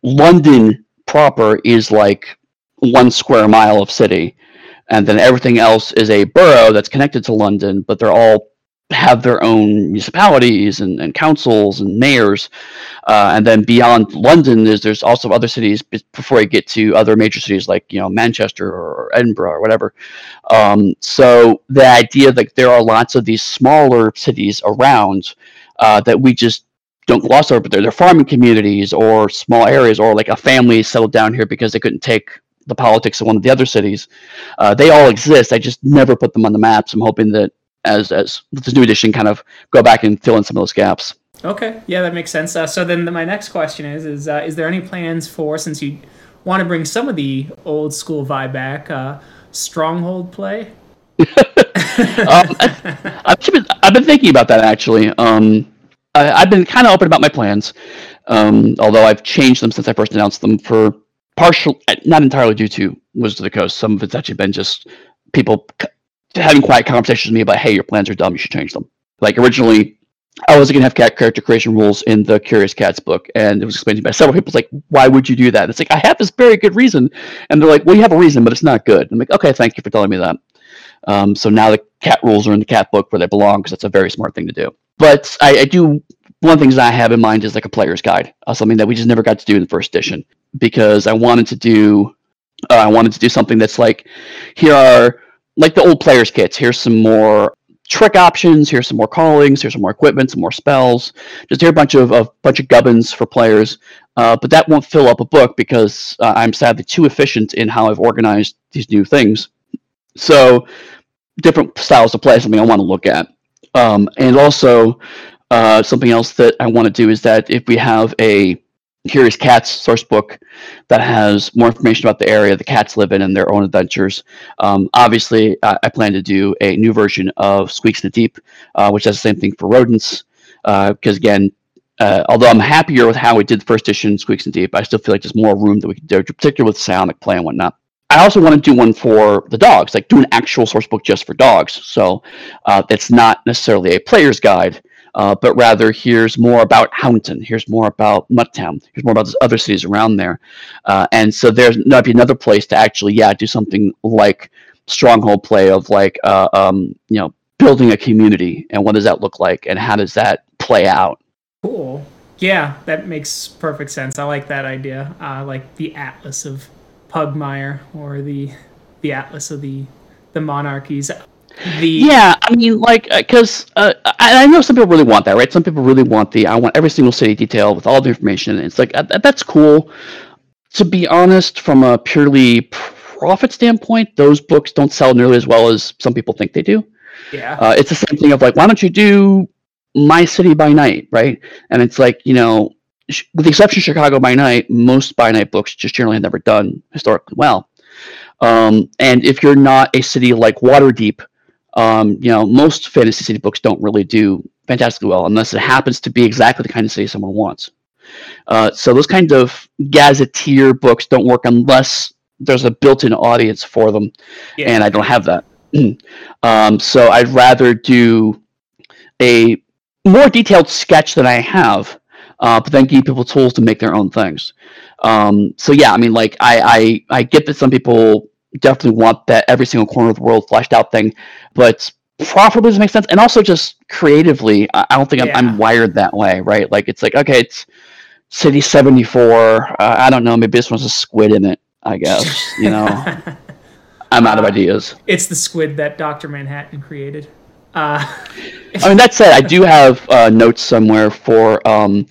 London proper is like one square mile of city, and then everything else is a borough that's connected to London, but they're all have their own municipalities and, and councils and mayors. Uh, and then beyond London, there's, there's also other cities before you get to other major cities like, you know, Manchester or Edinburgh or whatever. Um, so the idea that there are lots of these smaller cities around uh, that we just don't gloss over, but they're, they're farming communities or small areas, or like a family settled down here because they couldn't take the politics of one of the other cities. Uh, they all exist. I just never put them on the maps. I'm hoping that as as this new edition kind of go back and fill in some of those gaps. Okay, yeah, that makes sense. Uh, so then the, my next question is, is uh, is there any plans for, since you want to bring some of the old school vibe back, uh, Stronghold play? um, I, I've, been, I've been thinking about that actually. Um, I, I've been kind of open about my plans, um, although I've changed them since I first announced them for partial, not entirely due to Wizards of the Coast. Some of it's actually been just people c- having quiet conversations with me about, hey, your plans are dumb, you should change them. Like originally, I was going to have cat character creation rules in the Curious Cats book, and it was explained to me by several people. It's like, why would you do that? It's like, I have this very good reason. And they're like, well, you have a reason, but it's not good. I'm like, okay, thank you for telling me that. Um, so now the cat rules are in the cat book where they belong, because that's a very smart thing to do. But I, I do, one of the things I have in mind is like a player's guide, uh, something that we just never got to do in the first edition, because I wanted to do, uh, I wanted to do something that's like, here are, like the old player's kits, here's some more trick options, here's some more callings, here's some more equipment, some more spells, just here a bunch of a bunch of gubbins for players, uh, but that won't fill up a book because uh, I'm sadly too efficient in how I've organized these new things So different styles of play is something I want to look at. Um, and also, uh, something else that I want to do is that if we have a Curious Cats source book that has more information about the area the cats live in and their own adventures, um, obviously I, I plan to do a new version of Squeaks in the Deep, uh, which does the same thing for rodents. Because uh, again, uh, although I'm happier with how we did the first edition Squeaks in the Deep, I still feel like there's more room that we can do, particularly with psionic play and whatnot. I also want to do one for the dogs, like do an actual source book just for dogs. So uh, it's not necessarily a player's guide, uh, but rather here's more about Houndton, here's more about Mutttown, here's more about those other cities around there. Uh, and so there's that'd be another place to actually, yeah, do something like Stronghold play of like, uh, um, you know, building a community and what does that look like and how does that play out. Cool. Yeah, that makes perfect sense. I like that idea. Uh, like the Atlas of Pugmire or the the Atlas of the the monarchies. The yeah, I mean, like, because uh, uh, I, I know some people really want that, right? Some people really want the I want every single city detailed with all the information. It's like uh, that's cool. To be honest, from a purely profit standpoint, those books don't sell nearly as well as some people think they do. Yeah, uh, it's the same thing of like, why don't you do My City by Night, right? And it's like, you know, with the exception of Chicago by Night, most by night books just generally have never done historically well. Um, and if you're not a city like Waterdeep, um, you know, most fantasy city books don't really do fantastically well unless it happens to be exactly the kind of city someone wants. Uh, so those kinds of gazetteer books don't work unless there's a built-in audience for them, yeah. And I don't have that. um, so I'd rather do a more detailed sketch than I have, uh, but then give people tools to make their own things. Um, so yeah, I mean, like I, I, I get that some people definitely want that every single corner of the world fleshed out thing, but profitably doesn't make sense. And also just creatively, I, I don't think yeah. I'm, I'm wired that way, right? Like it's like, okay, it's City seventy-four. Uh, I don't know, maybe this one's a squid in it, I guess, you know. I'm out of ideas. It's the squid that Doctor Manhattan created. Uh, I mean, that said, I do have uh, notes somewhere for um,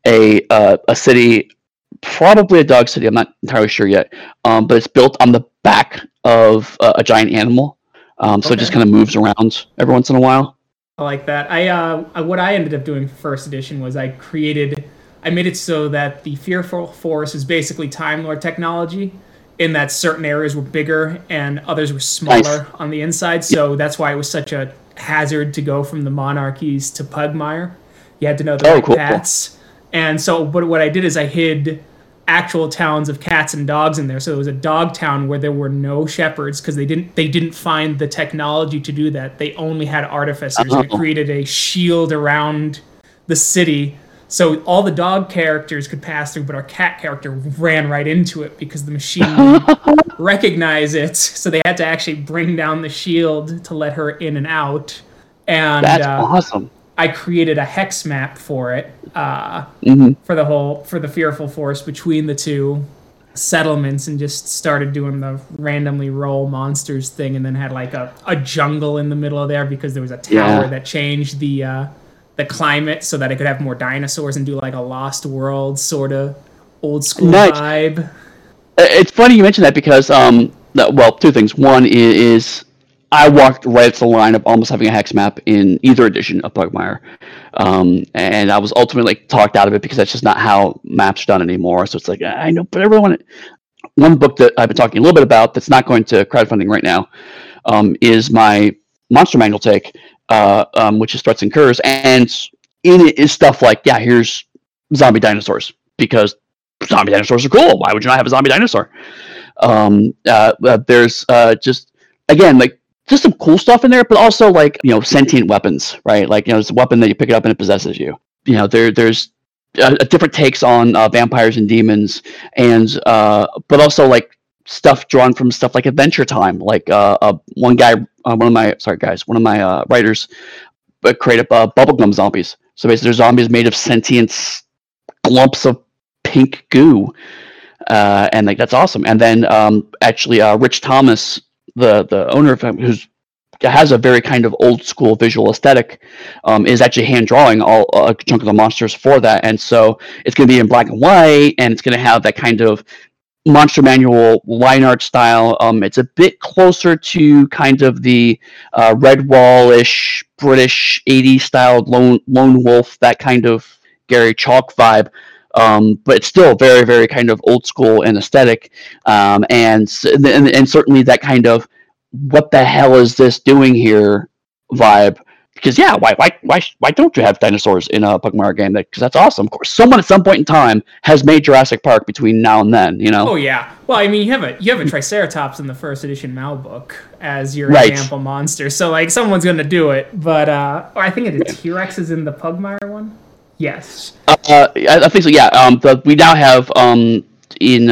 a uh, a city, probably a dog city. I'm not entirely sure yet, um, but it's built on the back of uh, a giant animal, um, so okay. It just kind of moves around every once in a while. I like that. I uh, what I ended up doing for first edition was I created, I made it so that the Fearful Force is basically Time Lord technology, in that certain areas were bigger and others were smaller nice. On the inside. So yeah. That's why it was such a hazard to go from the monarchies to Pugmire. You had to know the oh, right cool, paths. Cool. And so what, what I did is I hid actual towns of cats and dogs in there. So it was a dog town where there were no shepherds because they didn't they didn't find the technology to do that. They only had artificers. Uh-oh. And I created a shield around the city. So all the dog characters could pass through, but our cat character ran right into it because the machine recognized it. So they had to actually bring down the shield to let her in and out. And that's uh, awesome. I created a hex map for it, uh, mm-hmm. for the whole for the Fearful Force between the two settlements, and just started doing the randomly roll monsters thing, and then had like a, a jungle in the middle of there because there was a tower yeah. that changed the. Uh, the climate so that I could have more dinosaurs and do like a Lost World sort of old school nice. Vibe. It's funny you mentioned that because, um, well, two things. One is I walked right to the line of almost having a hex map in either edition of Pugmire. Um, and I was ultimately like, talked out of it because that's just not how maps are done anymore. So it's like, I know, but everyone, one book that I've been talking a little bit about that's not going to crowdfunding right now um, is my Monster Manual take. Uh, um, which is Threats and Curs, and in it is stuff like, yeah, here's zombie dinosaurs, because zombie dinosaurs are cool. Why would you not have a zombie dinosaur? Um, uh, uh, there's uh, just, again, like, just some cool stuff in there, but also, like, you know, sentient weapons, right? Like, you know, it's a weapon that you pick it up and it possesses you. You know, there there's uh, different takes on uh, vampires and demons, and uh, but also, like, stuff drawn from stuff like Adventure Time. Like, uh, uh, one guy... Uh, one of my sorry guys, one of my uh, writers uh, created uh, bubblegum zombies. So basically, they're zombies made of sentient lumps of pink goo, uh, and like that's awesome. And then um, actually, uh, Rich Thomas, the the owner of him, who's has a very kind of old school visual aesthetic, um, is actually hand drawing all a chunk of the monsters for that. And so it's going to be in black and white, and it's going to have that kind of Monster Manual line art style. Um, it's a bit closer to kind of the uh, Redwall-ish British eighties style lone lone wolf, that kind of Gary Chalk vibe. Um, but it's still very, very kind of old school and aesthetic, um, and, and and certainly that kind of what the hell is this doing here vibe. Because yeah, why why why why don't you have dinosaurs in a Pugmire game? Because that's awesome. Of course, someone at some point in time has made Jurassic Park between now and then. You know. Oh yeah. Well, I mean, you have a you have a Triceratops in the first edition Mal book as your right. example monster. So like, someone's gonna do it. But uh, or I think it is T-Rex is in the Pugmire one. Yes. Uh, I, I think so. Yeah. Um. The, we now have um in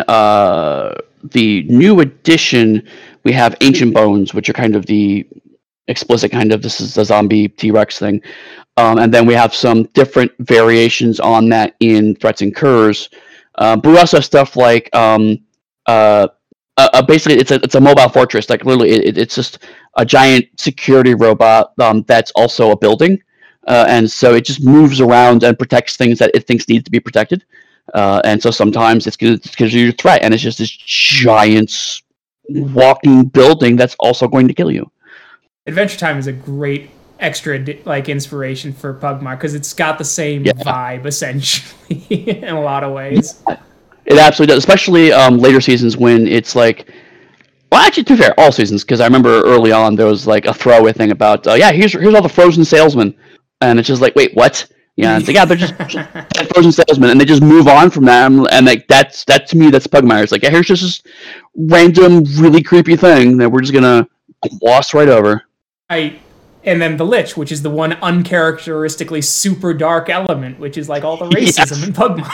uh the new edition we have Ancient Bones, which are kind of the explicit kind of this is a zombie T-Rex thing, um, and then we have some different variations on that in Threats and Curs. Uh, but we also have stuff like um, uh, uh, basically it's a it's a mobile fortress. Like literally, it, it's just a giant security robot um, that's also a building, uh, and so it just moves around and protects things that it thinks need to be protected. Uh, and so sometimes it's going to you're a threat, and it's just this giant walking building that's also going to kill you. Adventure Time is a great extra like inspiration for Pugmire because it's got the same yeah. vibe essentially in a lot of ways. It absolutely does, especially um, later seasons when it's like, well, actually, to be fair, all seasons, because I remember early on there was like a throwaway thing about, uh, yeah, here's here's all the frozen salesmen, and it's just like, wait, what? Yeah, it's like, yeah, they're just frozen salesmen, and they just move on from that, and, and like that's that to me, that's Pugmire. It's like, yeah, here's just this random, really creepy thing that we're just gonna gloss right over. I, and then the Lich, which is the one uncharacteristically super dark element, which is like all the racism yes. in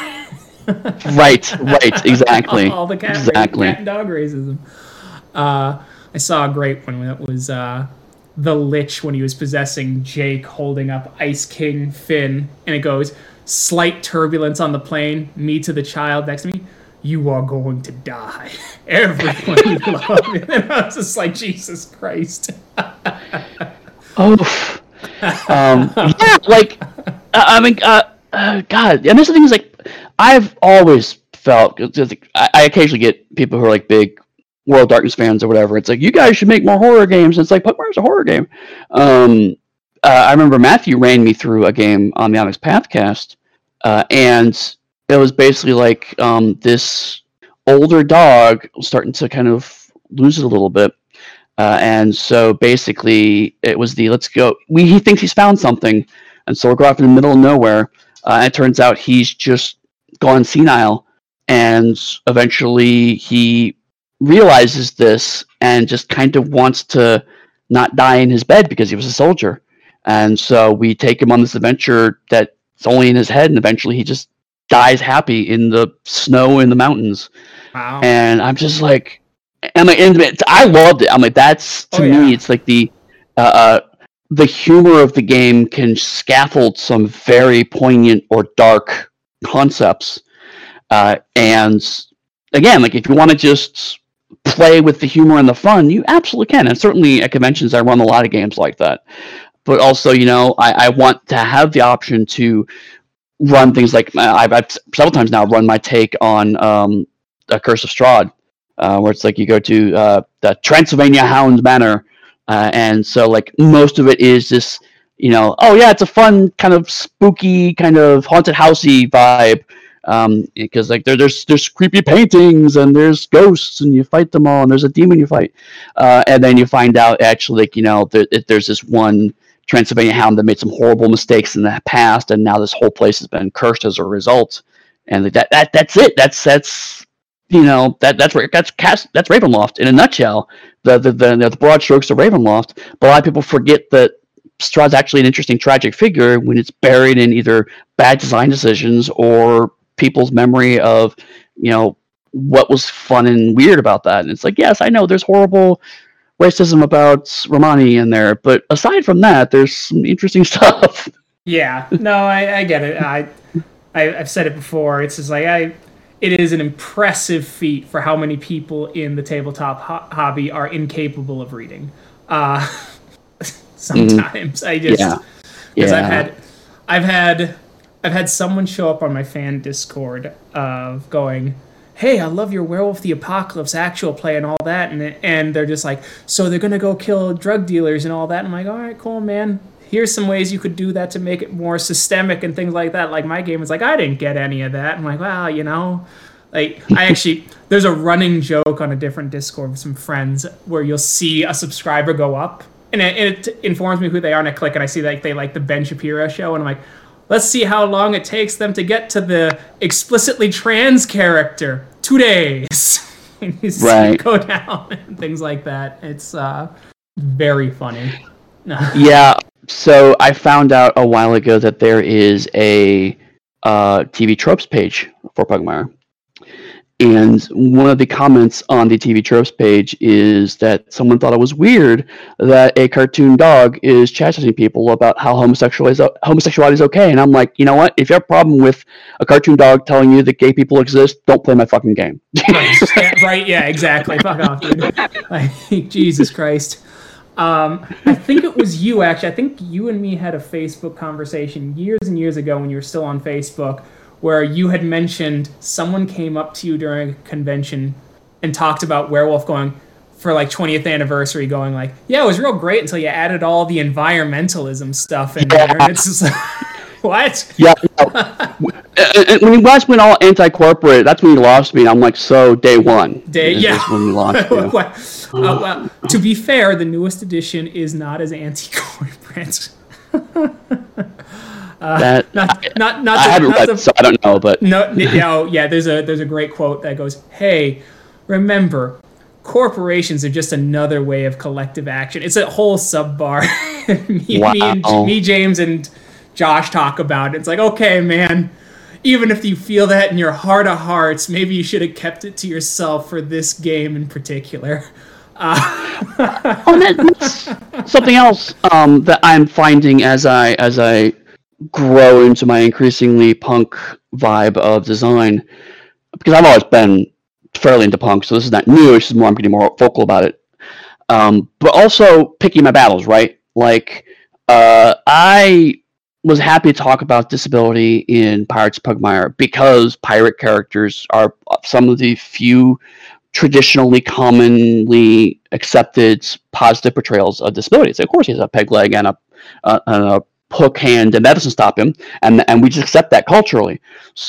Pugmire. right, right, exactly. all, all the cat, exactly. cat and dog racism. Uh, I saw a great one that was uh, the Lich when he was possessing Jake holding up Ice King Finn, and it goes, slight turbulence on the plane, me to the child next to me, you are going to die. Everyone loved it. And I was just like, Jesus Christ. oh. Um, yeah, like, uh, I mean, uh, uh, God. And this thing is like, I've always felt, I, I occasionally get people who are like big World of Darkness fans or whatever. It's like, you guys should make more horror games. And it's like, Pugmire's a horror game. Um, uh, I remember Matthew ran me through a game on the Onyx Pathcast, uh, and it was basically like um, this older dog starting to kind of lose it a little bit. Uh, and so basically it was the, let's go, we, he thinks he's found something. And so we'll go off in the middle of nowhere. Uh, and it turns out he's just gone senile. And eventually he realizes this and just kind of wants to not die in his bed because he was a soldier. And so we take him on this adventure that's only in his head. And eventually he just dies happy in the snow in the mountains. Wow. And I'm just like, and like, and I loved it. I'm like, that's to oh, yeah. me, it's like the, uh, uh, the humor of the game can scaffold some very poignant or dark concepts. Uh, and again, like if you want to just play with the humor and the fun, you absolutely can. And certainly at conventions, I run a lot of games like that. But also, you know, I, I want to have the option to run things like I've, I've several times now run my take on um, A Curse of Strahd, uh, where it's like you go to uh, the Transylvania Hound Manor, uh, and so like most of it is this, you know, oh yeah, it's a fun kind of spooky kind of haunted housey vibe, um, because like there, there's there's creepy paintings and there's ghosts and you fight them all and there's a demon you fight, uh, and then you find out actually like you know there, there's this one Transylvania Hound that made some horrible mistakes in the past, and now this whole place has been cursed as a result. And that that that's it. That's that's you know that that's where that's cast that's Ravenloft in a nutshell. The the the, the broad strokes of Ravenloft. But a lot of people forget that Strahd's actually an interesting tragic figure when it's buried in either bad design decisions or people's memory of you know what was fun and weird about that. And it's like, yes, I know there's horrible racism about Romani in there, but aside from that, there's some interesting stuff. Yeah, no, I, I get it. I, I, I've said it before. It's just like I, it is an impressive feat for how many people in the tabletop ho- hobby are incapable of reading. Uh, sometimes mm. I just, yeah, because yeah. I've had, I've had, I've had someone show up on my fan Discord of going, hey, I love your Werewolf the Apocalypse actual play and all that. And, and they're just like, so they're going to go kill drug dealers and all that. And I'm like, all right, cool, man. Here's some ways you could do that to make it more systemic and things like that. Like, my game was like, I didn't get any of that. I'm like, well, you know, like, I actually, there's a running joke on a different Discord with some friends where you'll see a subscriber go up, and it, it informs me who they are, and I click, and I see like they like the Ben Shapiro show, and I'm like, let's see how long it takes them to get to the explicitly trans character. Two days. And you see right. it go down and things like that. It's uh, very funny. Yeah. So I found out a while ago that there is a uh, T V tropes page for Pugmire. And one of the comments on the T V tropes page is that someone thought it was weird that a cartoon dog is chastising people about how homosexuality is, homosexuality is okay. And I'm like, you know what? If you have a problem with a cartoon dog telling you that gay people exist, don't play my fucking game. Right, yeah, right, yeah, exactly. Fuck off, dude. Like, Jesus Christ. Um, I think it was you, actually. I think you and me had a Facebook conversation years and years ago when you were still on Facebook, where you had mentioned someone came up to you during a convention and talked about Werewolf going for like twentieth anniversary, going like, yeah, it was real great until you added all the environmentalism stuff in there. And it's just like, what? Yeah. No. When you guys went all anti-corporate, that's when you lost me. I'm like, so day one. Day, is, yeah. is when we lost you. well, uh, well, to be fair, the newest edition is not as anti-corporate. Uh, that, not, not, not I the, haven't not read, the, so I don't know, but no, no, yeah. There's a there's a great quote that goes, "Hey, remember, corporations are just another way of collective action." It's a whole sub bar. me, wow. me, and, me, James, and Josh talk about it. It's like, okay, man. Even if you feel that in your heart of hearts, maybe you should have kept it to yourself for this game in particular. Uh, oh, that, that's something else um, that I'm finding as I as I. grow into my increasingly punk vibe of design, because I've always been fairly into punk, so this is not new. It's just more I'm getting more vocal about it. Um, but also picking my battles, right? Like, uh, I was happy to talk about disability in Pirates of Pugmire because pirate characters are some of the few traditionally commonly accepted positive portrayals of disabilities. Of course, he has a peg leg and a, uh, and a hook hand, and that doesn't stop him, and and we just accept that culturally.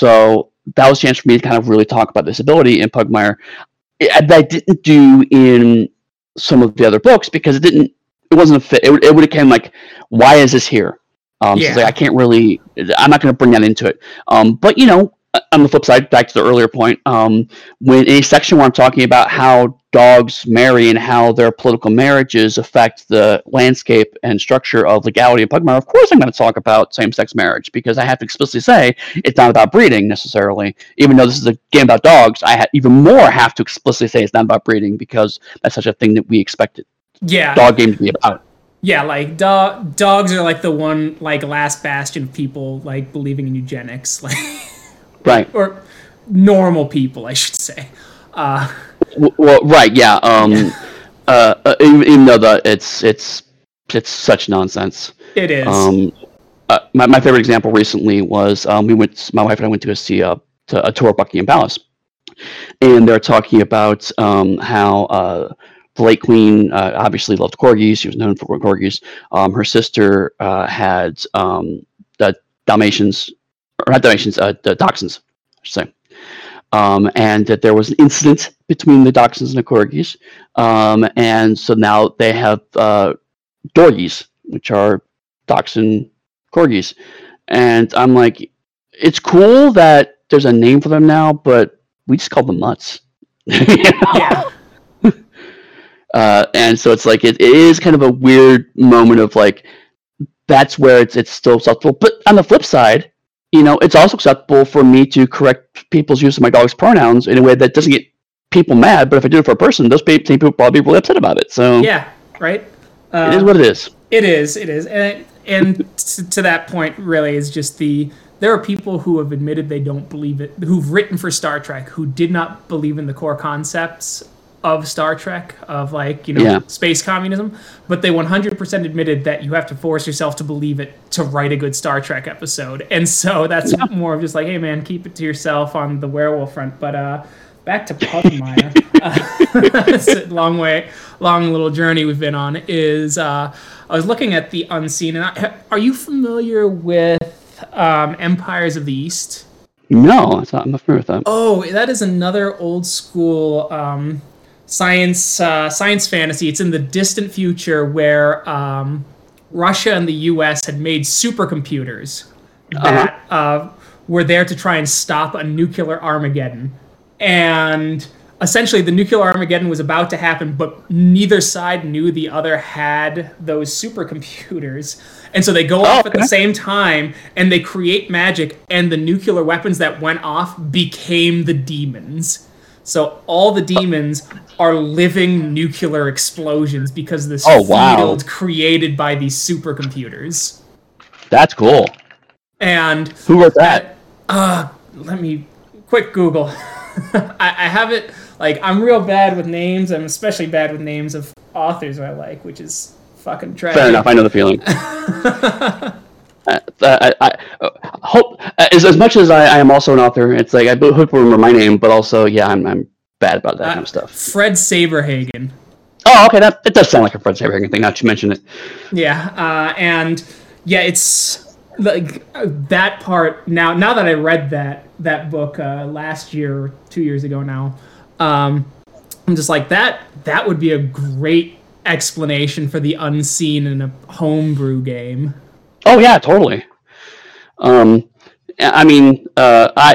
So that was a chance for me to kind of really talk about disability in Pugmire that I didn't do in some of the other books because it didn't, it wasn't a fit. It, it would have came like, why is this here? Um, yeah. So like, I can't really, I'm not going to bring that into it. Um, but you know, on the flip side, back to the earlier point, um, when in a section where I'm talking about how dogs marry and how their political marriages affect the landscape and structure of legality in Pugmire, of course I'm going to talk about same-sex marriage because I have to explicitly say it's not about breeding necessarily. Even though this is a game about dogs, I ha- even more have to explicitly say it's not about breeding because that's such a thing that we expect yeah. dog game to be about. Yeah, like do- dogs are like the one like last bastion of people like believing in eugenics, like. Right. Or normal people, I should say. Uh, well, right, yeah. Um, yeah. Uh, uh, even, even though the, it's it's it's such nonsense. It is. Um, uh, my my favorite example recently was um, we went. My wife and I went to go see a to a tour of Buckingham Palace, and they're talking about um, how uh, the late Queen uh, obviously loved corgis. She was known for corgis. Um, her sister uh, had um, the Dalmatians. Or not Dalmatians, uh, the Dachshunds, I should say. Um, and that there was an incident between the Dachshunds and the Corgis. Um, and so now they have uh, Dorgies, which are Dachshund Corgis. And I'm like, it's cool that there's a name for them now, but we just call them mutts. You know? Yeah. uh, and so it's like, it, it is kind of a weird moment of like, that's where it's it's still acceptable. But on the flip side, you know, it's also acceptable for me to correct people's use of my dog's pronouns in a way that doesn't get people mad. But if I do it for a person, those people will probably be really upset about it. So yeah, right. Uh, it is what it is. It is. It is. And and to, to that point, really, is just the there are people who have admitted they don't believe it, who've written for Star Trek, who did not believe in the core concepts of Star Trek, of like, you know, yeah. space communism, but they one hundred percent admitted that you have to force yourself to believe it to write a good Star Trek episode. And so that's yeah. more of just like, hey man, keep it to yourself on the werewolf front. But uh, back to Pugmire. uh, it's a long way, long little journey we've been on. Is uh, I was looking at the Unseen, and I, are you familiar with um, Empires of the East? No, I'm not familiar with that. Oh, that is another old school um, science uh, science fantasy. It's in the distant future where um, Russia and the U S had made supercomputers that uh-huh. uh, were there to try and stop a nuclear Armageddon. And essentially, the nuclear Armageddon was about to happen, but neither side knew the other had those supercomputers. And so they go oh, off at okay. the same time, and they create magic, and the nuclear weapons that went off became the demons. So all the demons are living nuclear explosions because of this oh, field wow. created by these supercomputers. That's cool. And who wrote that? Uh, let me quick Google. I, I have it. Like, I'm real bad with names. I'm especially bad with names of authors I like, which is fucking tragic. Fair enough. I know the feeling. uh, I, I, I hope as as much as I, I am also an author, it's like I hope remember my name, but also yeah, I'm I'm bad about that uh, kind of stuff. Fred Saberhagen. Oh, okay. That it does sound like a Fred Saberhagen thing. Not to mention it. Yeah, uh, and yeah, it's like that part. Now, now that I read that that book uh, last year, or two years ago now. Um, I'm just like, that that would be a great explanation for the Unseen in a homebrew game. Oh, yeah, totally. Um, I mean, uh, I,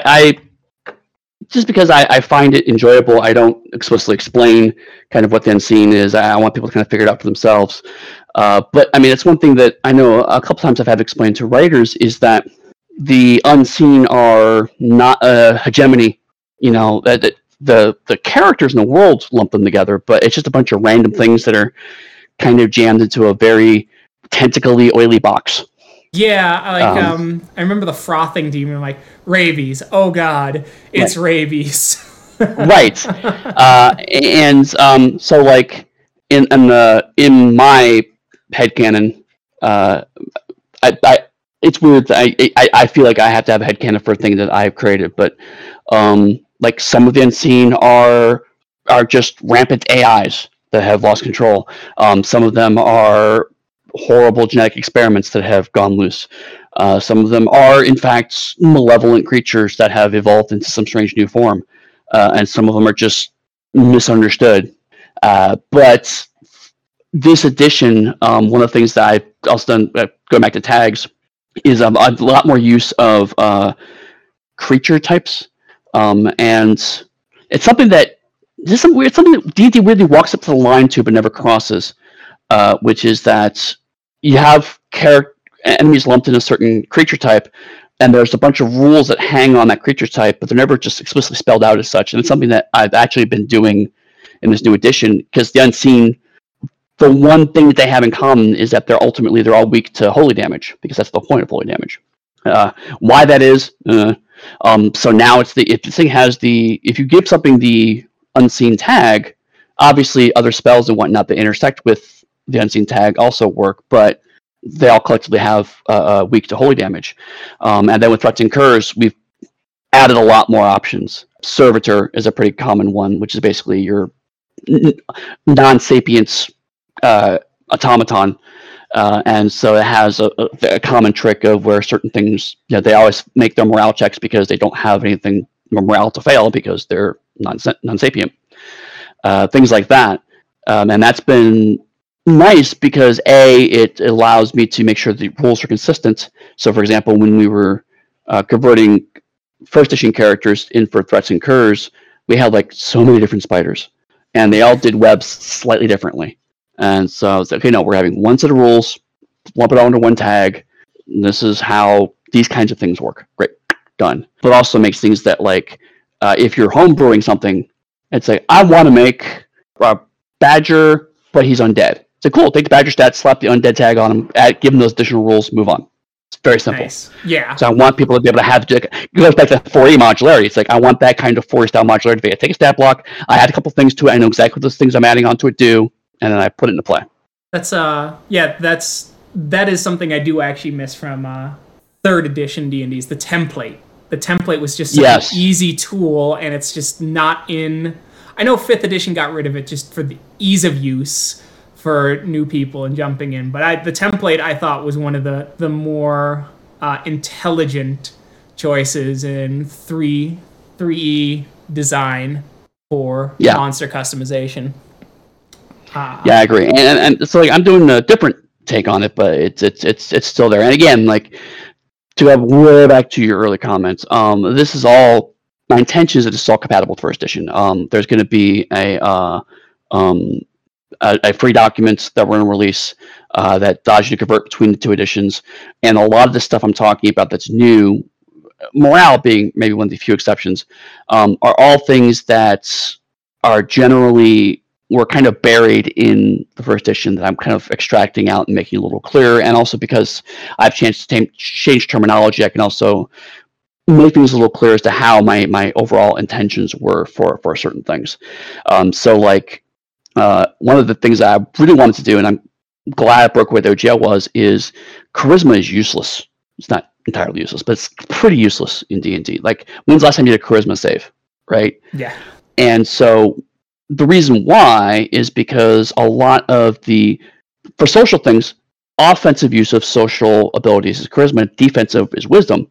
I just because I, I find it enjoyable, I don't explicitly explain kind of what the Unseen is. I, I want people to kind of figure it out for themselves. Uh, but, I mean, it's one thing that I know a couple times I've had to explain to writers is that the Unseen are not a hegemony, you know, that, that the the characters in the world lump them together, but it's just a bunch of random things that are kind of jammed into a very tentacly, oily box. Yeah, like um, um I remember the frothing demon, like rabies. Oh God, it's right. rabies. Right, uh, and um, so like in in the in my headcanon, uh, I, I it's weird. That I, I I feel like I have to have a headcanon for a thing that I've created, but um. Like some of the Unseen are are just rampant A Is that have lost control. Um, some of them are horrible genetic experiments that have gone loose. Uh, some of them are, in fact, malevolent creatures that have evolved into some strange new form. Uh, and some of them are just misunderstood. Uh, but this edition, um, one of the things that I've also done, uh, going back to tags, is um, a lot more use of uh, creature types. Um, and it's something that this some weird something that D and D weirdly walks up to the line to but never crosses, uh, which is that you have char- enemies lumped in a certain creature type, and there's a bunch of rules that hang on that creature type, but they're never just explicitly spelled out as such. And it's something that I've actually been doing in this new edition because the Unseen, the one thing that they have in common is that they're ultimately they're all weak to holy damage because that's the point of holy damage. Uh, why that is. Uh, Um, so now it's the if the thing has the if you give something the Unseen tag, obviously other spells and whatnot that intersect with the Unseen tag also work, but they all collectively have uh, uh, weak to holy damage. Um, and then with Threats and Curs, we've added a lot more options. Servitor is a pretty common one, which is basically your n- non-sapience uh, automaton. Uh, and so it has a, a, a common trick of where certain things, you know, they always make their morale checks because they don't have anything morale to fail because they're non non-sapient. Uh, things like that. Um, and that's been nice because A, it allows me to make sure the rules are consistent. So for example, when we were uh, converting first edition characters in for Threats and Curs, we had like so many different spiders and they all did webs slightly differently. And so I was like, okay, no, we're having one set of rules, lump it all into one tag. This is how these kinds of things work. Great, done. But also makes things that like, uh, if you're homebrewing something, it's like, I want to make a Badger, but he's undead. It's like, cool, take the Badger stats, slap the undead tag on him, add, give him those additional rules, move on. It's very simple. Nice. Yeah. So I want people to be able to have, it goes back to four E modularity. It's like, I want that kind of four E style modularity. I take a stat block, I add a couple things to it, I know exactly what those things I'm adding onto it do, and then I put it into play. That's uh yeah, that's that is something I do actually miss from uh third edition D and D's, the template. the template was just such Yes. an easy tool, and it's just not in. I know fifth edition got rid of it just for the ease of use for new people and jumping in, but I, the template I thought was one of the the more uh, intelligent choices in three three E design for Yeah. monster customization. Uh, Yeah, I agree. And, and and so like I'm doing a different take on it, but it's it's it's it's still there. And again, like to have way back to your early comments, um, this is all my intention is that it's all compatible with first edition. Um, there's going to be a uh, um, a, a free document that we're going to release uh, that allows you to convert between the two editions, and a lot of the stuff I'm talking about that's new, morale being maybe one of the few exceptions, um, are all things that are generally were kind of buried in the first edition that I'm kind of extracting out and making a little clearer. And also because I've changed to change terminology, I can also make things a little clearer as to how my my overall intentions were for for certain things. Um, so like uh, one of the things that I really wanted to do, and I'm glad I broke away with O G L, was is charisma is useless. It's not entirely useless, but it's pretty useless in D and D. Like, when's the last time you did a charisma save, right? Yeah. And so the reason why is because a lot of the, for social things, offensive use of social abilities is charisma, defensive is wisdom,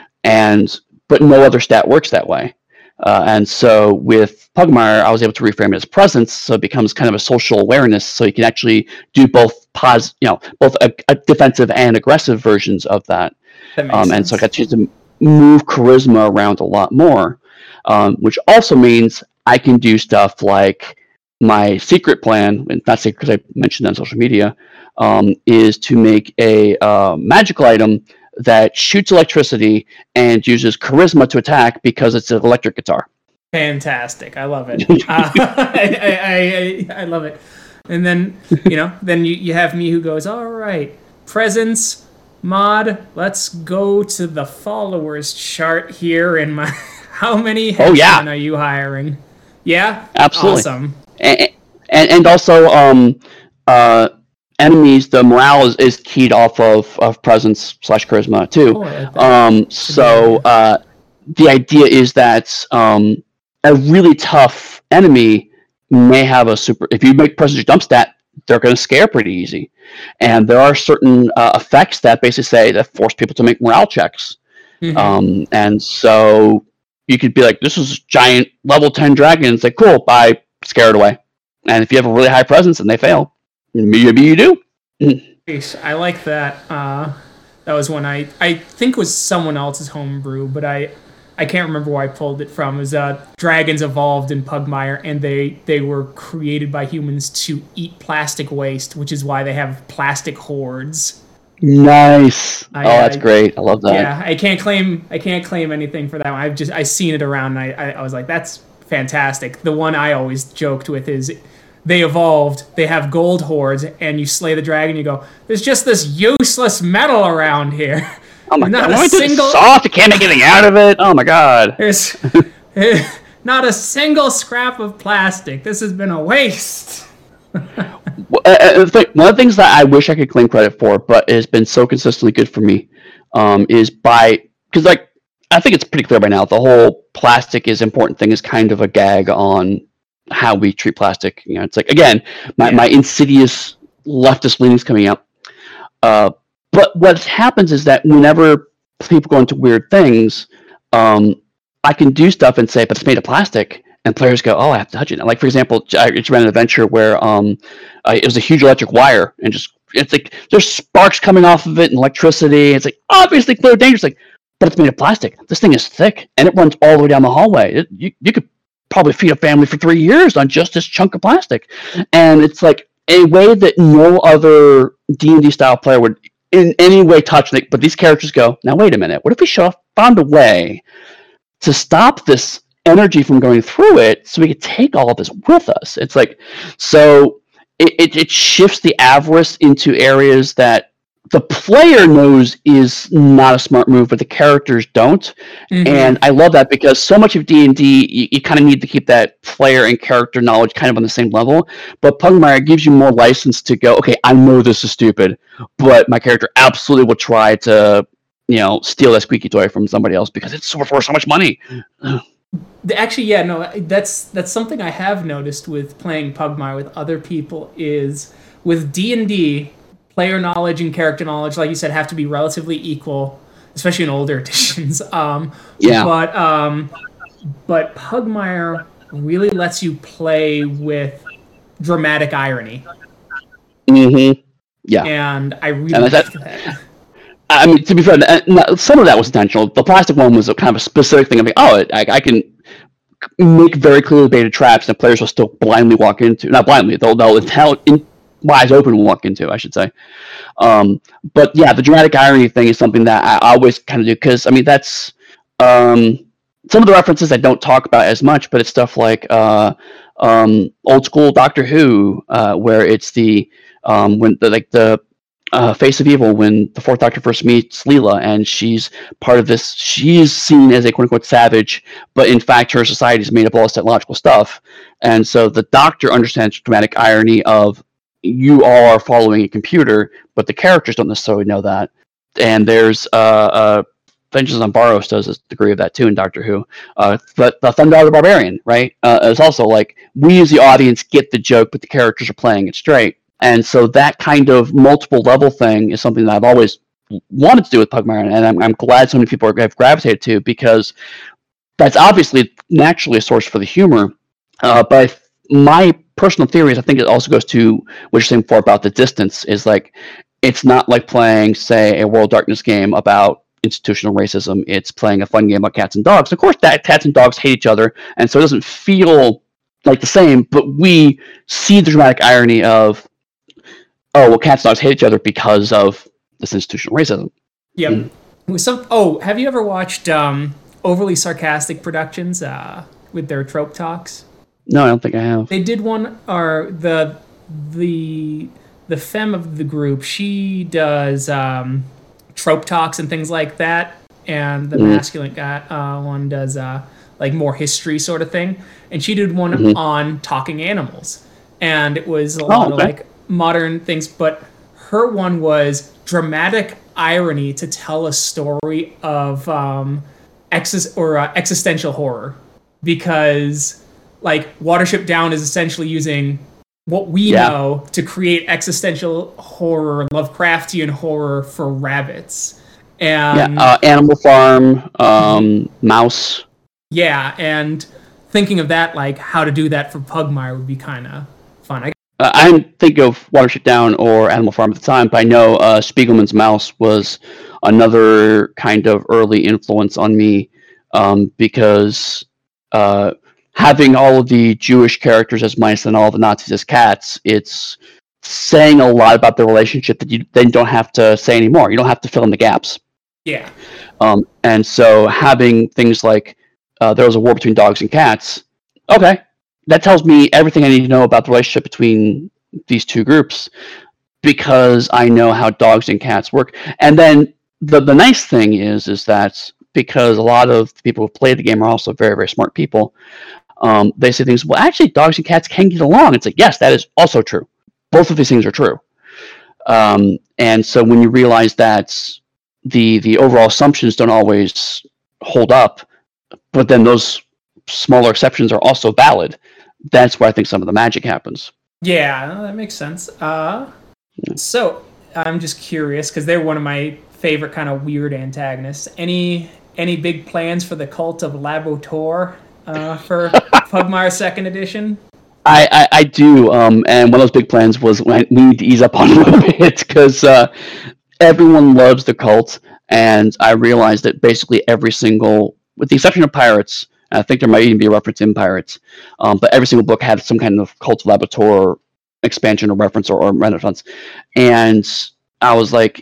and but no other stat works that way. Uh, and so with Pugmire, I was able to reframe it as presence, so it becomes kind of a social awareness. So you can actually do both pos, you know, both a, a defensive and aggressive versions of that. That makes Um, sense. and so I got a chance to move charisma around a lot more, um, which also means I can do stuff like my secret plan, and not secret because I mentioned it on social media, um, is to make a uh, magical item that shoots electricity and uses charisma to attack because it's an electric guitar. Fantastic! I love it. uh, I, I, I, I love it. And then you know, then you, you have me who goes, all right, presence mod. Let's go to the followers chart here in my. How many Oh, yeah. henchmen are you hiring? Yeah, Absolutely. Awesome. And, and, and also, um, uh, enemies, the morale is, is keyed off of, of presence slash charisma too. Oh, I like that. Um, so uh, the idea is that um, a really tough enemy may have a super. If you make presence your dump stat, they're going to scare pretty easy. And there are certain uh, effects that basically say that force people to make morale checks. Mhm. Um, and so you could be like, this is giant level ten dragon. It's like, cool, bye, scare it away. And if you have a really high presence and they fail, maybe you do. Nice. I like that. Uh, that was one I I think was someone else's homebrew, but I I can't remember where I pulled it from. It was uh, dragons evolved in Pugmire, and they they were created by humans to eat plastic waste, which is why they have plastic hordes. Nice. I- oh, that's I- great. I love that. Yeah, I can't claim I can't claim anything for that one. I've just I seen it around, and I, I I was like, that's fantastic. The one I always joked with is they evolved, they have gold hordes, and you slay the dragon, you go, there's just this useless metal around here. Oh my Not god. a Why is it single- soft? You can't make anything out of it. Oh my god. There's not a single scrap of plastic. This has been a waste. Well, uh, uh, th- one of the things that I wish I could claim credit for, but has been so consistently good for me, um, is by because like I think it's pretty clear by now. The whole plastic is important thing is kind of a gag on how we treat plastic. You know, it's like again my, Yeah. my insidious leftist leanings coming out. Uh, but what happens is that whenever people go into weird things, um, I can do stuff and say, but it's made of plastic. And players go, oh, I have to touch it. Like, for example, I just ran an adventure where um, uh, it was a huge electric wire, and just it's like there's sparks coming off of it and electricity. It's like obviously clear dangerous, like, but it's made of plastic. This thing is thick, and it runs all the way down the hallway. It, you you could probably feed a family for three years on just this chunk of plastic, and it's like a way that no other D and D style player would in any way touch it. But these characters go, now wait a minute, what if we should have found a way to stop this energy from going through it so we could take all of this with us? It's like, so it, it, it shifts the avarice into areas that the player knows is not a smart move, but the characters don't. Mhm. And I love that because so much of D and D, you, you kind of need to keep that player and character knowledge kind of on the same level. But Pugmire gives you more license to go, okay, I know this is stupid, but my character absolutely will try to you know, steal that squeaky toy from somebody else because it's worth so much money. Actually, yeah, no, that's that's something I have noticed with playing Pugmire with other people is with D and D, player knowledge and character knowledge, like you said, have to be relatively equal, especially in older editions. Um, yeah. But um, but Pugmire really lets you play with dramatic irony. Mm-hmm. Yeah. And I really like that, that. I mean, to be fair, some of that was intentional. The plastic one was a kind of a specific thing. I mean, oh, I, I can make very clearly baited traps that players will still blindly walk into. Not blindly, they'll, they'll intel, in, eyes open will walk into, I should say. Um, but yeah, the dramatic irony thing is something that I always kind of do because, I mean, that's um, some of the references I don't talk about as much, but it's stuff like uh, um, old school Doctor Who, uh, where it's the um, when the, like the Uh, Face of Evil, when the Fourth Doctor first meets Leela, and she's part of this. She's seen as a quote-unquote savage, but in fact, her society is made up of all this technological stuff. And so the Doctor understands dramatic irony of you all are following a computer, but the characters don't necessarily know that. And there's uh, uh, Vengeance on Barrows does a degree of that too in Doctor Who. Uh, but the Thundar the Barbarian, right, uh, is also like we as the audience get the joke, but the characters are playing it straight. And so that kind of multiple level thing is something that I've always wanted to do with Pugmire, and I'm, I'm glad so many people have gravitated to because that's obviously naturally a source for the humor. Uh, but my personal theory is I think it also goes to what you're saying before about the distance is like it's not like playing, say, a World Darkness game about institutional racism. It's playing a fun game about cats and dogs. Of course, that cats and dogs hate each other, and so it doesn't feel like the same, but we see the dramatic irony of oh, well, cats and dogs hate each other because of this institutional racism. Yep. Mm. Some, oh, have you ever watched um, Overly Sarcastic Productions uh, with their trope talks? No, I don't think I have. They did one, or the the the femme of the group, she does um, trope talks and things like that, and the mm. masculine guy uh, one does uh, like more history sort of thing, and she did one mm-hmm. on talking animals, and it was a oh, lot okay. of like modern things, but her one was dramatic irony to tell a story of um, exis- or uh, existential horror, because like Watership Down is essentially using what we yeah. know to create existential horror, Lovecraftian horror for rabbits. And yeah, uh, Animal Farm, um, Mouse. Yeah, and thinking of that, like how to do that for Pugmire would be kind of fun. I Uh, I didn't think of Watership Down or Animal Farm at the time, but I know uh, Spiegelman's Mouse was another kind of early influence on me um, because uh, having all of the Jewish characters as mice and all the Nazis as cats, it's saying a lot about the relationship that you then don't have to say anymore. You don't have to fill in the gaps. Yeah. Um, and so having things like uh, there was a war between dogs and cats, okay. That tells me everything I need to know about the relationship between these two groups because I know how dogs and cats work. And then the the nice thing is is that because a lot of the people who play the game are also very, very smart people, um, they say things, well, actually, dogs and cats can get along. It's like, yes, that is also true. Both of these things are true. Um, and so when you realize that the the overall assumptions don't always hold up, but then those smaller exceptions are also valid, that's where I think some of the magic happens. Yeah, that makes sense. Uh, so I'm just curious because they're one of my favorite kind of weird antagonists. Any any big plans for the Cult of Labotor uh, for Pugmire Second Edition? I, I, I do, um, and one of those big plans was when we need to ease up on a little bit because uh, everyone loves the cult, and I realized that basically every single, with the exception of Pirates, I think there might even be a reference in Pirates, um, but every single book had some kind of Cult of Labotor expansion or reference or, or renaissance. And I was like,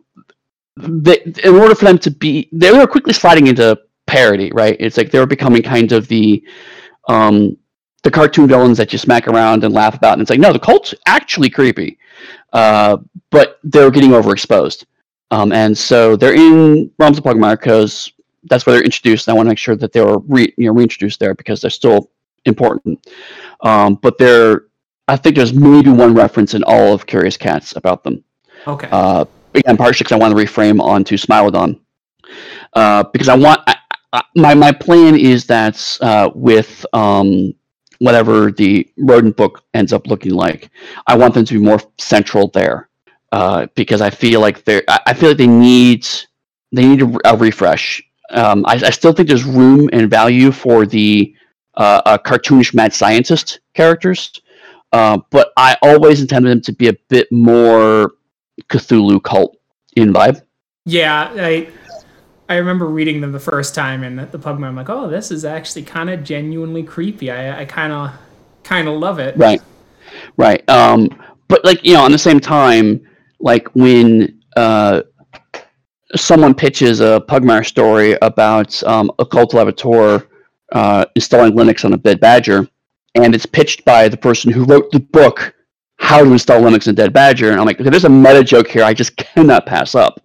they, in order for them to be, they were quickly sliding into parody, right? It's like they were becoming kind of the um, the cartoon villains that you smack around and laugh about. And it's like, no, the cult's actually creepy, uh, but they're getting overexposed. Um, and so they're in Realms of Pugmire because that's where they're introduced, and I want to make sure that they were re, you know, reintroduced there because they're still important. Um, but they're, I think there's maybe one reference in all of Curious Cats about them. Okay. Uh, again, partially because I want to reframe onto Smilodon uh, because I want I, I, my my plan is that uh, with um, whatever the rodent book ends up looking like, I want them to be more central there, uh, because I feel like they I I feel like they need they need a, a refresh. Um, I, I still think there's room and value for the uh, uh, cartoonish mad scientist characters, uh, but I always intended them to be a bit more Cthulhu cult in vibe. Yeah, I I remember reading them the first time in the Pugmire. I'm like, oh, this is actually kind of genuinely creepy. I I kind of kind of love it. Right, right. Um, but like you know, on the same time, like when uh, someone pitches a Pugmire story about um, a cult laborator uh, installing Linux on a Dead Badger, and it's pitched by the person who wrote the book How to Install Linux in Dead Badger, and I'm like, okay, there's a meta joke here I just cannot pass up.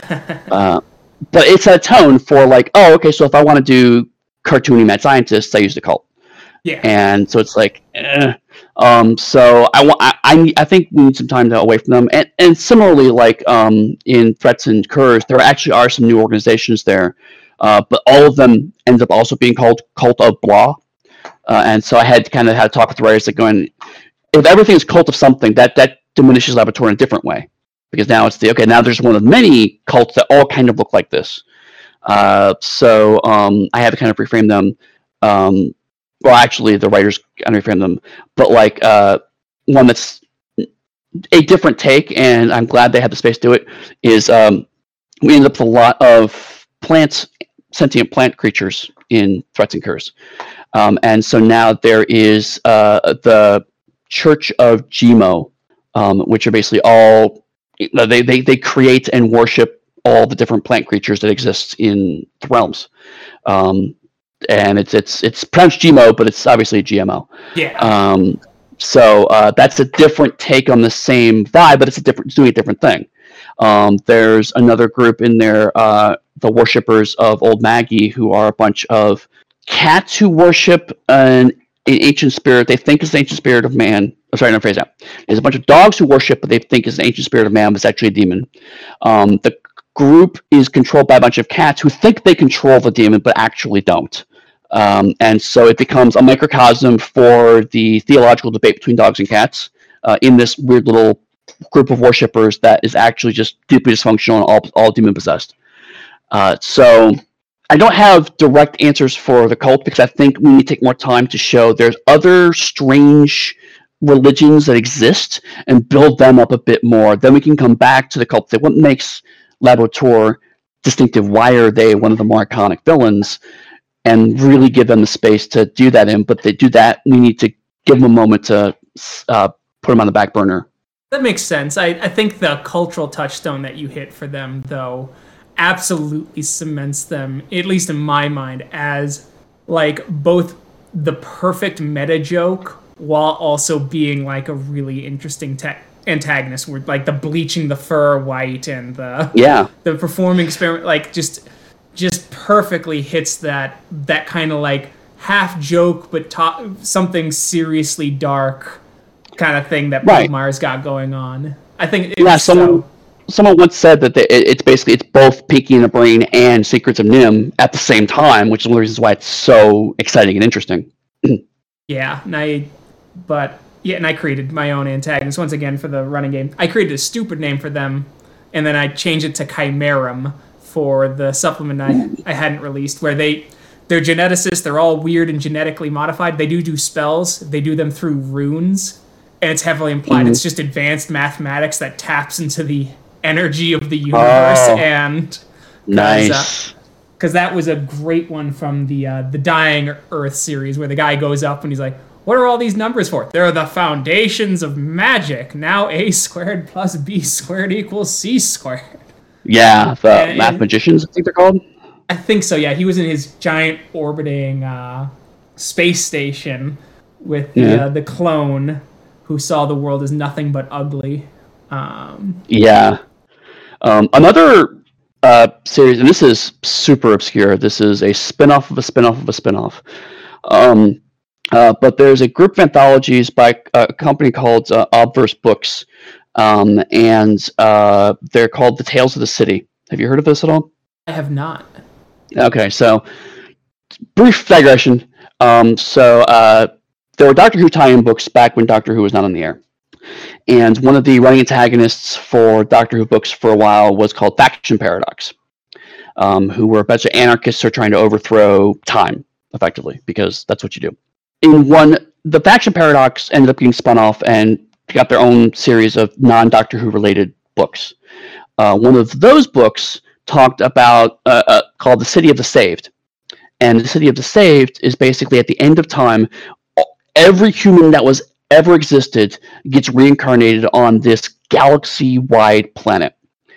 uh, but it's a tone for like, oh, okay, so if I want to do cartoony mad scientists, I use the cult. Yeah. And so it's like, eh. um, so I want, I, I, I think we need some time to away from them. And, and similarly, like um, in Threats and Curs, there actually are some new organizations there, uh, but all of them end up also being called Cult of Blah. Uh, and so I had to kind of have to talk with the writers, like going, if everything is cult of something, that that diminishes Laboratory in a different way, because now it's the okay. Now there's one of many cults that all kind of look like this. Uh, so um, I had to kind of reframe them. Um, well, actually, the writers kind of reframe them, but like uh, one that's a different take, and I'm glad they had the space to do it. Is um, we ended up with a lot of plants, sentient plant creatures in Threats and Curs, um, and so now there is uh, the Church of Gmo, um, which are basically all they, they they create and worship all the different plant creatures that exist in the realms, um, and it's it's it's pronounced Gmo, but it's obviously a G M O. Yeah. Um, so uh, that's a different take on the same vibe, but it's a different it's doing a different thing. Um, there's another group in there, uh, the worshippers of Old Maggie, who are a bunch of cats who worship an an ancient spirit they think is the ancient spirit of man. I'm sorry, no phrase that. There's a bunch of dogs who worship, but they think is an ancient spirit of man, but it's actually a demon. Um, the group is controlled by a bunch of cats who think they control the demon, but actually don't. Um, and so it becomes a microcosm for the theological debate between dogs and cats uh, in this weird little group of worshippers that is actually just deeply dysfunctional and all, all demon possessed. Uh, so I don't have direct answers for the cult because I think we need to take more time to show there's other strange religions that exist and build them up a bit more. Then we can come back to the cult. Say, what makes Laborator distinctive? Why are they one of the more iconic villains? And really give them the space to do that in. But they do that, we need to give them a moment to uh, put them on the back burner. That makes sense. I, I think the cultural touchstone that you hit for them, though, absolutely cements them, at least in my mind, as like both the perfect meta joke while also being like a really interesting te- antagonist. Where like the bleaching the fur white and the yeah the performing experiment, like just just perfectly hits that that kind of like half joke but to- something seriously dark kind of thing that right. Pugmire's got going on. I think it's yeah someone. So, Someone once said that they, it's basically it's both Peaky in the Brain and Secrets of Nim at the same time, which is one of the reasons why it's so exciting and interesting. yeah, and I, but yeah, and I created my own antagonist once again for the running game. I created a stupid name for them, and then I changed it to Chimerum for the supplement I, I hadn't released, where they they're geneticists. They're all weird and genetically modified. They do do spells. They do them through runes, and it's heavily implied. Mm-hmm. It's just advanced mathematics that taps into the energy of the universe. Oh, and nice, because uh, that was a great one from the uh, the Dying Earth series, where the guy goes up and he's like, what are all these numbers for? They're the foundations of magic. Now a squared plus b squared equals c squared. Yeah, the and, math magicians, I think they're called. I think so, yeah. He was in his giant orbiting uh, space station with the, yeah. uh, the clone who saw the world as nothing but ugly. Um, yeah. Um, another uh, series, and this is super obscure. This is a spin-off of a spin-off of a spin-off. Um, uh, but there's a group of anthologies by a company called uh, Obverse Books, um, and uh, they're called The Tales of the City. Have you heard of this at all? I have not. Okay, so brief digression. Um, so uh, there were Doctor Who tie-in books back when Doctor Who was not on the air. And one of the running antagonists for Doctor Who books for a while was called Faction Paradox, um, who were a bunch of anarchists who are trying to overthrow time, effectively, because that's what you do. In one, the Faction Paradox ended up getting spun off and got their own series of non-Doctor Who related books. Uh, one of those books talked about, uh, uh, called The City of the Saved. And the City of the Saved is basically at the end of time, every human that was ever existed gets reincarnated on this galaxy-wide planet,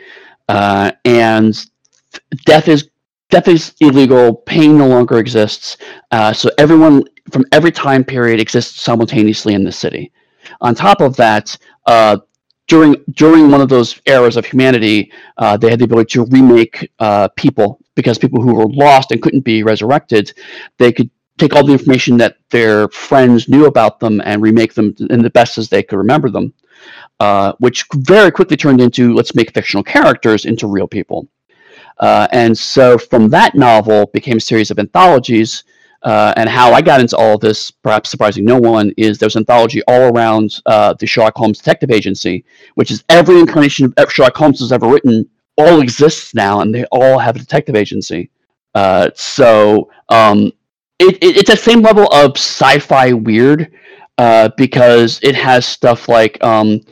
uh, and death is death is illegal. Pain no longer exists. Uh, so everyone from every time period exists simultaneously in the city. On top of that, uh, during during one of those eras of humanity, uh, they had the ability to remake uh, people, because people who were lost and couldn't be resurrected, they could take all the information that their friends knew about them and remake them in the best as they could remember them, uh, which very quickly turned into, let's make fictional characters into real people. Uh, and so from that novel became a series of anthologies, uh, and how I got into all of this, perhaps surprising no one, is there's an anthology all around uh, the Sherlock Holmes Detective Agency, which is every incarnation of Sherlock Holmes has ever written all exists now, and they all have a detective agency. Uh, so... Um, It, it, it's that same level of sci-fi weird, uh, because it has stuff like, um,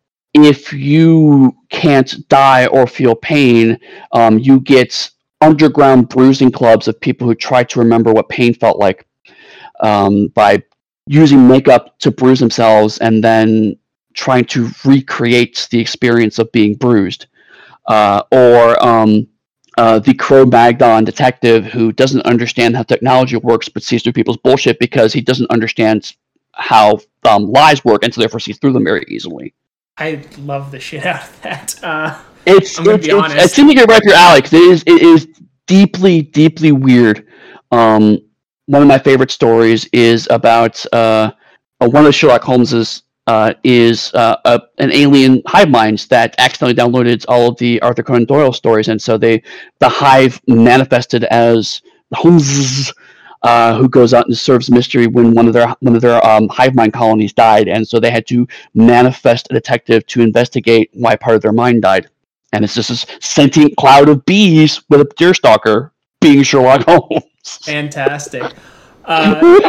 if you can't die or feel pain, um, you get underground bruising clubs of people who try to remember what pain felt like, um, by using makeup to bruise themselves and then trying to recreate the experience of being bruised. Uh, or... Um, Uh, the Cro-Magnon detective who doesn't understand how technology works but sees through people's bullshit because he doesn't understand how um, lies work, and so therefore sees through them very easily. I love the shit out of that. Uh, it's, I'm gonna it's, be it's, honest. It seems like you're right up your alley, because it is, it is deeply, deeply weird. Um, one of my favorite stories is about uh, one of the Sherlock Holmes's Uh, is uh, a, an alien hive mind that accidentally downloaded all of the Arthur Conan Doyle stories, and so they, the hive manifested as Holmes, uh, who goes out and serves mystery when one of their one of their um, hive mind colonies died, and so they had to manifest a detective to investigate why part of their mind died, and it's just this sentient cloud of bees with a deerstalker being Sherlock Holmes. Fantastic. Uh,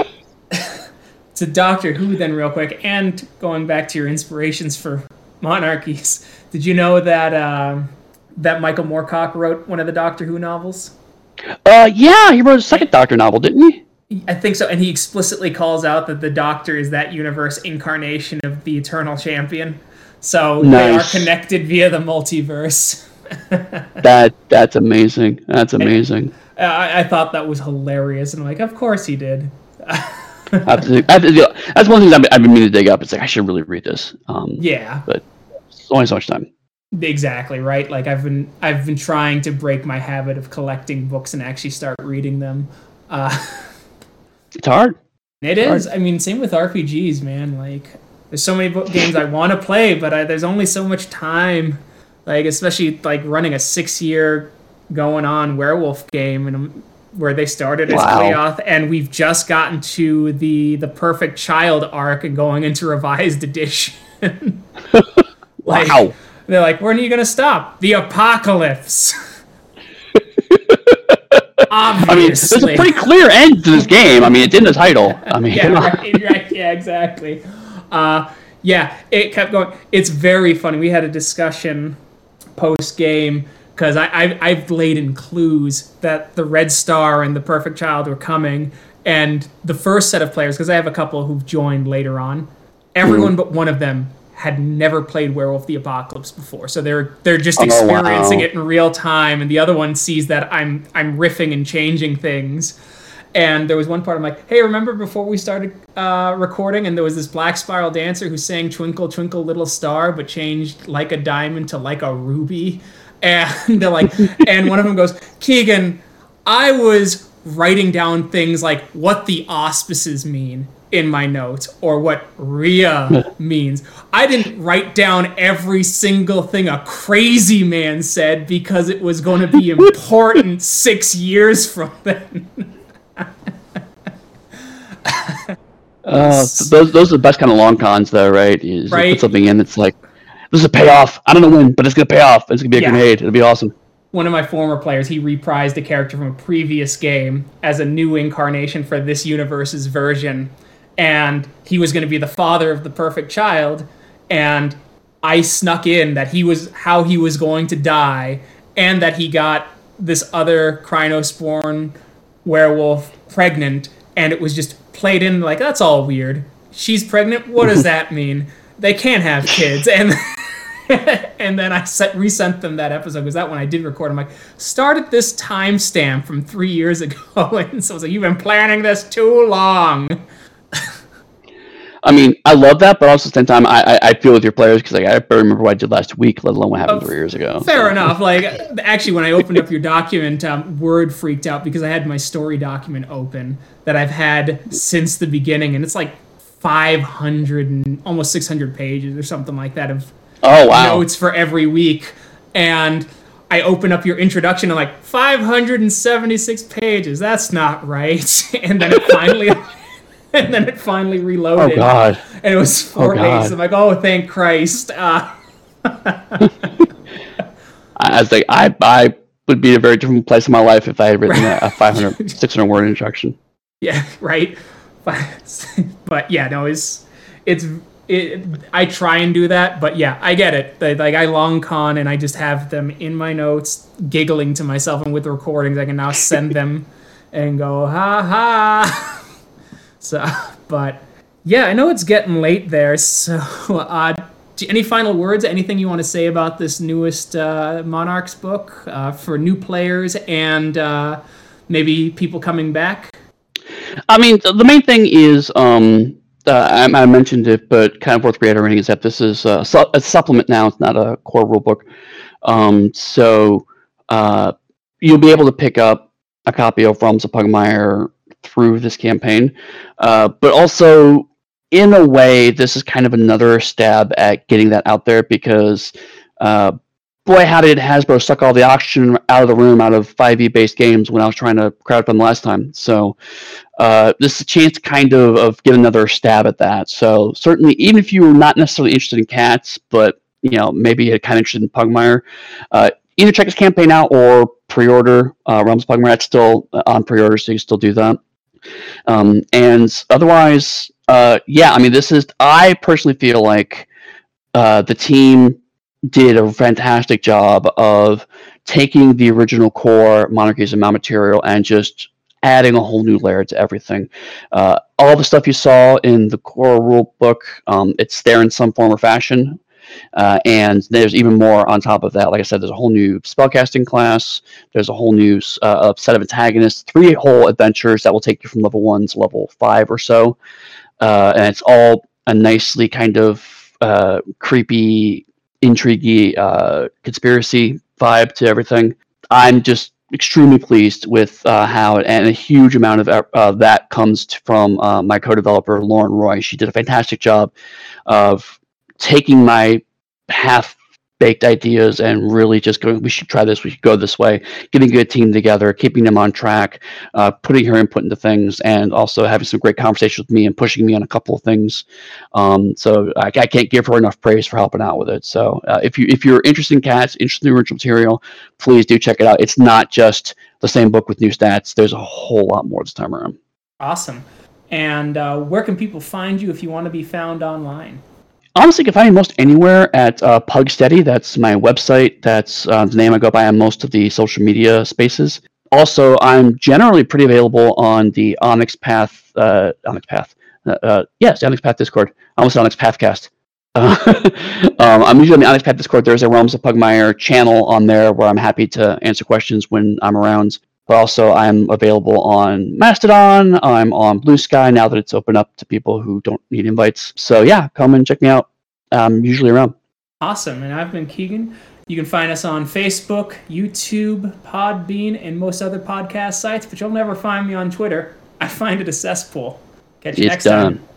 To Doctor Who then real quick, and going back to your inspirations for monarchies, did you know that uh, that Michael Moorcock wrote one of the Doctor Who novels? Uh, yeah, he wrote a second Doctor novel, didn't he? I think so, and he explicitly calls out that the Doctor is that universe incarnation of the Eternal Champion. So nice. They are connected via the multiverse. that That's amazing. That's amazing. I, I thought that was hilarious, and I'm like, of course he did. I have to, I have to, that's one of the things I've been, I've been meaning to dig up. It's like, I should really read this. Um, yeah. But it's only so much time. Exactly, right? Like, I've been I've been trying to break my habit of collecting books and actually start reading them. Uh, it's hard. It it's is. hard. I mean, same with R P Gs, man. Like, there's so many book games I want to play, but I, there's only so much time. Like, especially, like, running a six-year going-on werewolf game, and I'm, where they started as wow. Cleoth, and we've just gotten to the the Perfect Child arc and going into revised edition. like, wow. They're like, when are you going to stop? The apocalypse. Obviously. I mean, there's a pretty clear end to this game. I mean, it's in the title. I mean, yeah, right, right, yeah, exactly. Uh, yeah, it kept going. It's very funny. We had a discussion post-game, because I, I, I've laid in clues that the Red Star and the Perfect Child were coming, and the first set of players, because I have a couple who've joined later on, everyone mm. but one of them had never played Werewolf the Apocalypse before, so they're they're just oh, experiencing wow. it in real time, and the other one sees that I'm I'm riffing and changing things. And there was one part I'm like, hey, remember before we started uh, recording, and there was this Black Spiral dancer who sang Twinkle Twinkle Little Star, but changed Like a Diamond to Like a Ruby. And they're like, and one of them goes, Keegan, I was writing down things like what the auspices mean in my notes or what Rhea means. I didn't write down every single thing a crazy man said because it was going to be important six years from then. uh, those those are the best kind of long cons, though, right? You right? put something in that's like, this is a payoff. I don't know when, but it's going to pay off. It's going to be a yeah. grenade. It'll be awesome. One of my former players, he reprised a character from a previous game as a new incarnation for this universe's version. And he was going to be the father of the perfect child. And I snuck in that he was how he was going to die, and that he got this other Cryonospawn werewolf pregnant. And it was just played in like, that's all weird. She's pregnant? What does that mean? They can't have kids. And and then I set, resent them that episode, because that one I did record. I'm like, start at this timestamp from three years ago. And so I was like, you've been planning this too long. I mean, I love that, but also at the same time, I, I, I feel with your players, because like, I barely remember what I did last week, let alone what happened oh, three years ago. Fair so. enough. Like, actually, when I opened up your document, um, Word freaked out because I had my story document open that I've had since the beginning, and it's like five hundred and almost six hundred pages or something like that of oh, wow. notes for every week. And I open up your introduction and like, five hundred seventy-six pages. That's not right. And then it finally... And then it finally reloaded. Oh, God. And it was four oh, pages. I'm like, oh, thank Christ. Uh, I was like, I I would be in a very different place in my life if I had written a five hundred, six hundred word introduction. Yeah, right? But, but yeah, no, it's, it's, it, I try and do that, but yeah, I get it. Like, I long con and I just have them in my notes, giggling to myself, and with the recordings, I can now send them and go, ha ha. So, but yeah, I know it's getting late there. So, uh, any final words? Anything you want to say about this newest uh, Monarchs book uh, for new players and uh, maybe people coming back? I mean, the main thing is, um, uh, I, I mentioned it, but kind of worth reiterating, is that this is a, su- a supplement now. It's not a core rulebook. Um, so uh, you'll be able to pick up a copy of Realms of Pugmire through this campaign, uh, but also in a way this is kind of another stab at getting that out there, because uh, boy how did Hasbro suck all the oxygen out of the room out of five E based games when I was trying to crowd fund last time. So uh, this is a chance to kind of, of get another stab at that. So certainly, even if you're not necessarily interested in cats, but you know, maybe you're kind of interested in Pugmire, uh, either check this campaign out or pre-order uh, Realms of Pugmire. It's still on pre-order, so you can still do that. Um, and otherwise, uh, yeah, I mean, this is, I personally feel like uh, the team did a fantastic job of taking the original core Monarchies of Mal material and just adding a whole new layer to everything. Uh, all the stuff you saw in the core rule book, um, it's there in some form or fashion. Uh, and there's even more on top of that. Like I said, there's a whole new spellcasting class. There's a whole new uh, set of antagonists, three whole adventures that will take you from level one to level five or so. Uh, and it's all a nicely kind of uh, creepy, intriguey uh, conspiracy vibe to everything. I'm just extremely pleased with uh, how, and a huge amount of uh, that comes from uh, my co-developer, Lauren Roy. She did a fantastic job of taking my half-baked ideas and really just going, we should try this, we should go this way, getting a good team together, keeping them on track, uh, putting her input into things, and also having some great conversations with me and pushing me on a couple of things. Um, so I, I can't give her enough praise for helping out with it. So uh, if, you, if you're interested in cats, interested in the original material, please do check it out. It's not just the same book with new stats. There's a whole lot more this time around. Awesome. And uh, where can people find you if you want to be found online? Honestly, you can find me most anywhere at uh, Pugsteady. That's my website. That's uh, the name I go by on most of the social media spaces. Also, I'm generally pretty available on the Onyx Path, uh, Onyx Path, uh, uh, yes, Onyx Path Discord. I almost said Onyx Pathcast. Uh, um, I'm usually on the Onyx Path Discord. There's a Realms of Pugmire channel on there where I'm happy to answer questions when I'm around. But also, I'm available on Mastodon. I'm on Blue Sky now that it's open up to people who don't need invites. So yeah, come and check me out. I'm usually around. Awesome. And I've been Keegan. You can find us on Facebook, YouTube, Podbean, and most other podcast sites, but you'll never find me on Twitter. I find it a cesspool. Catch you It's next time. done.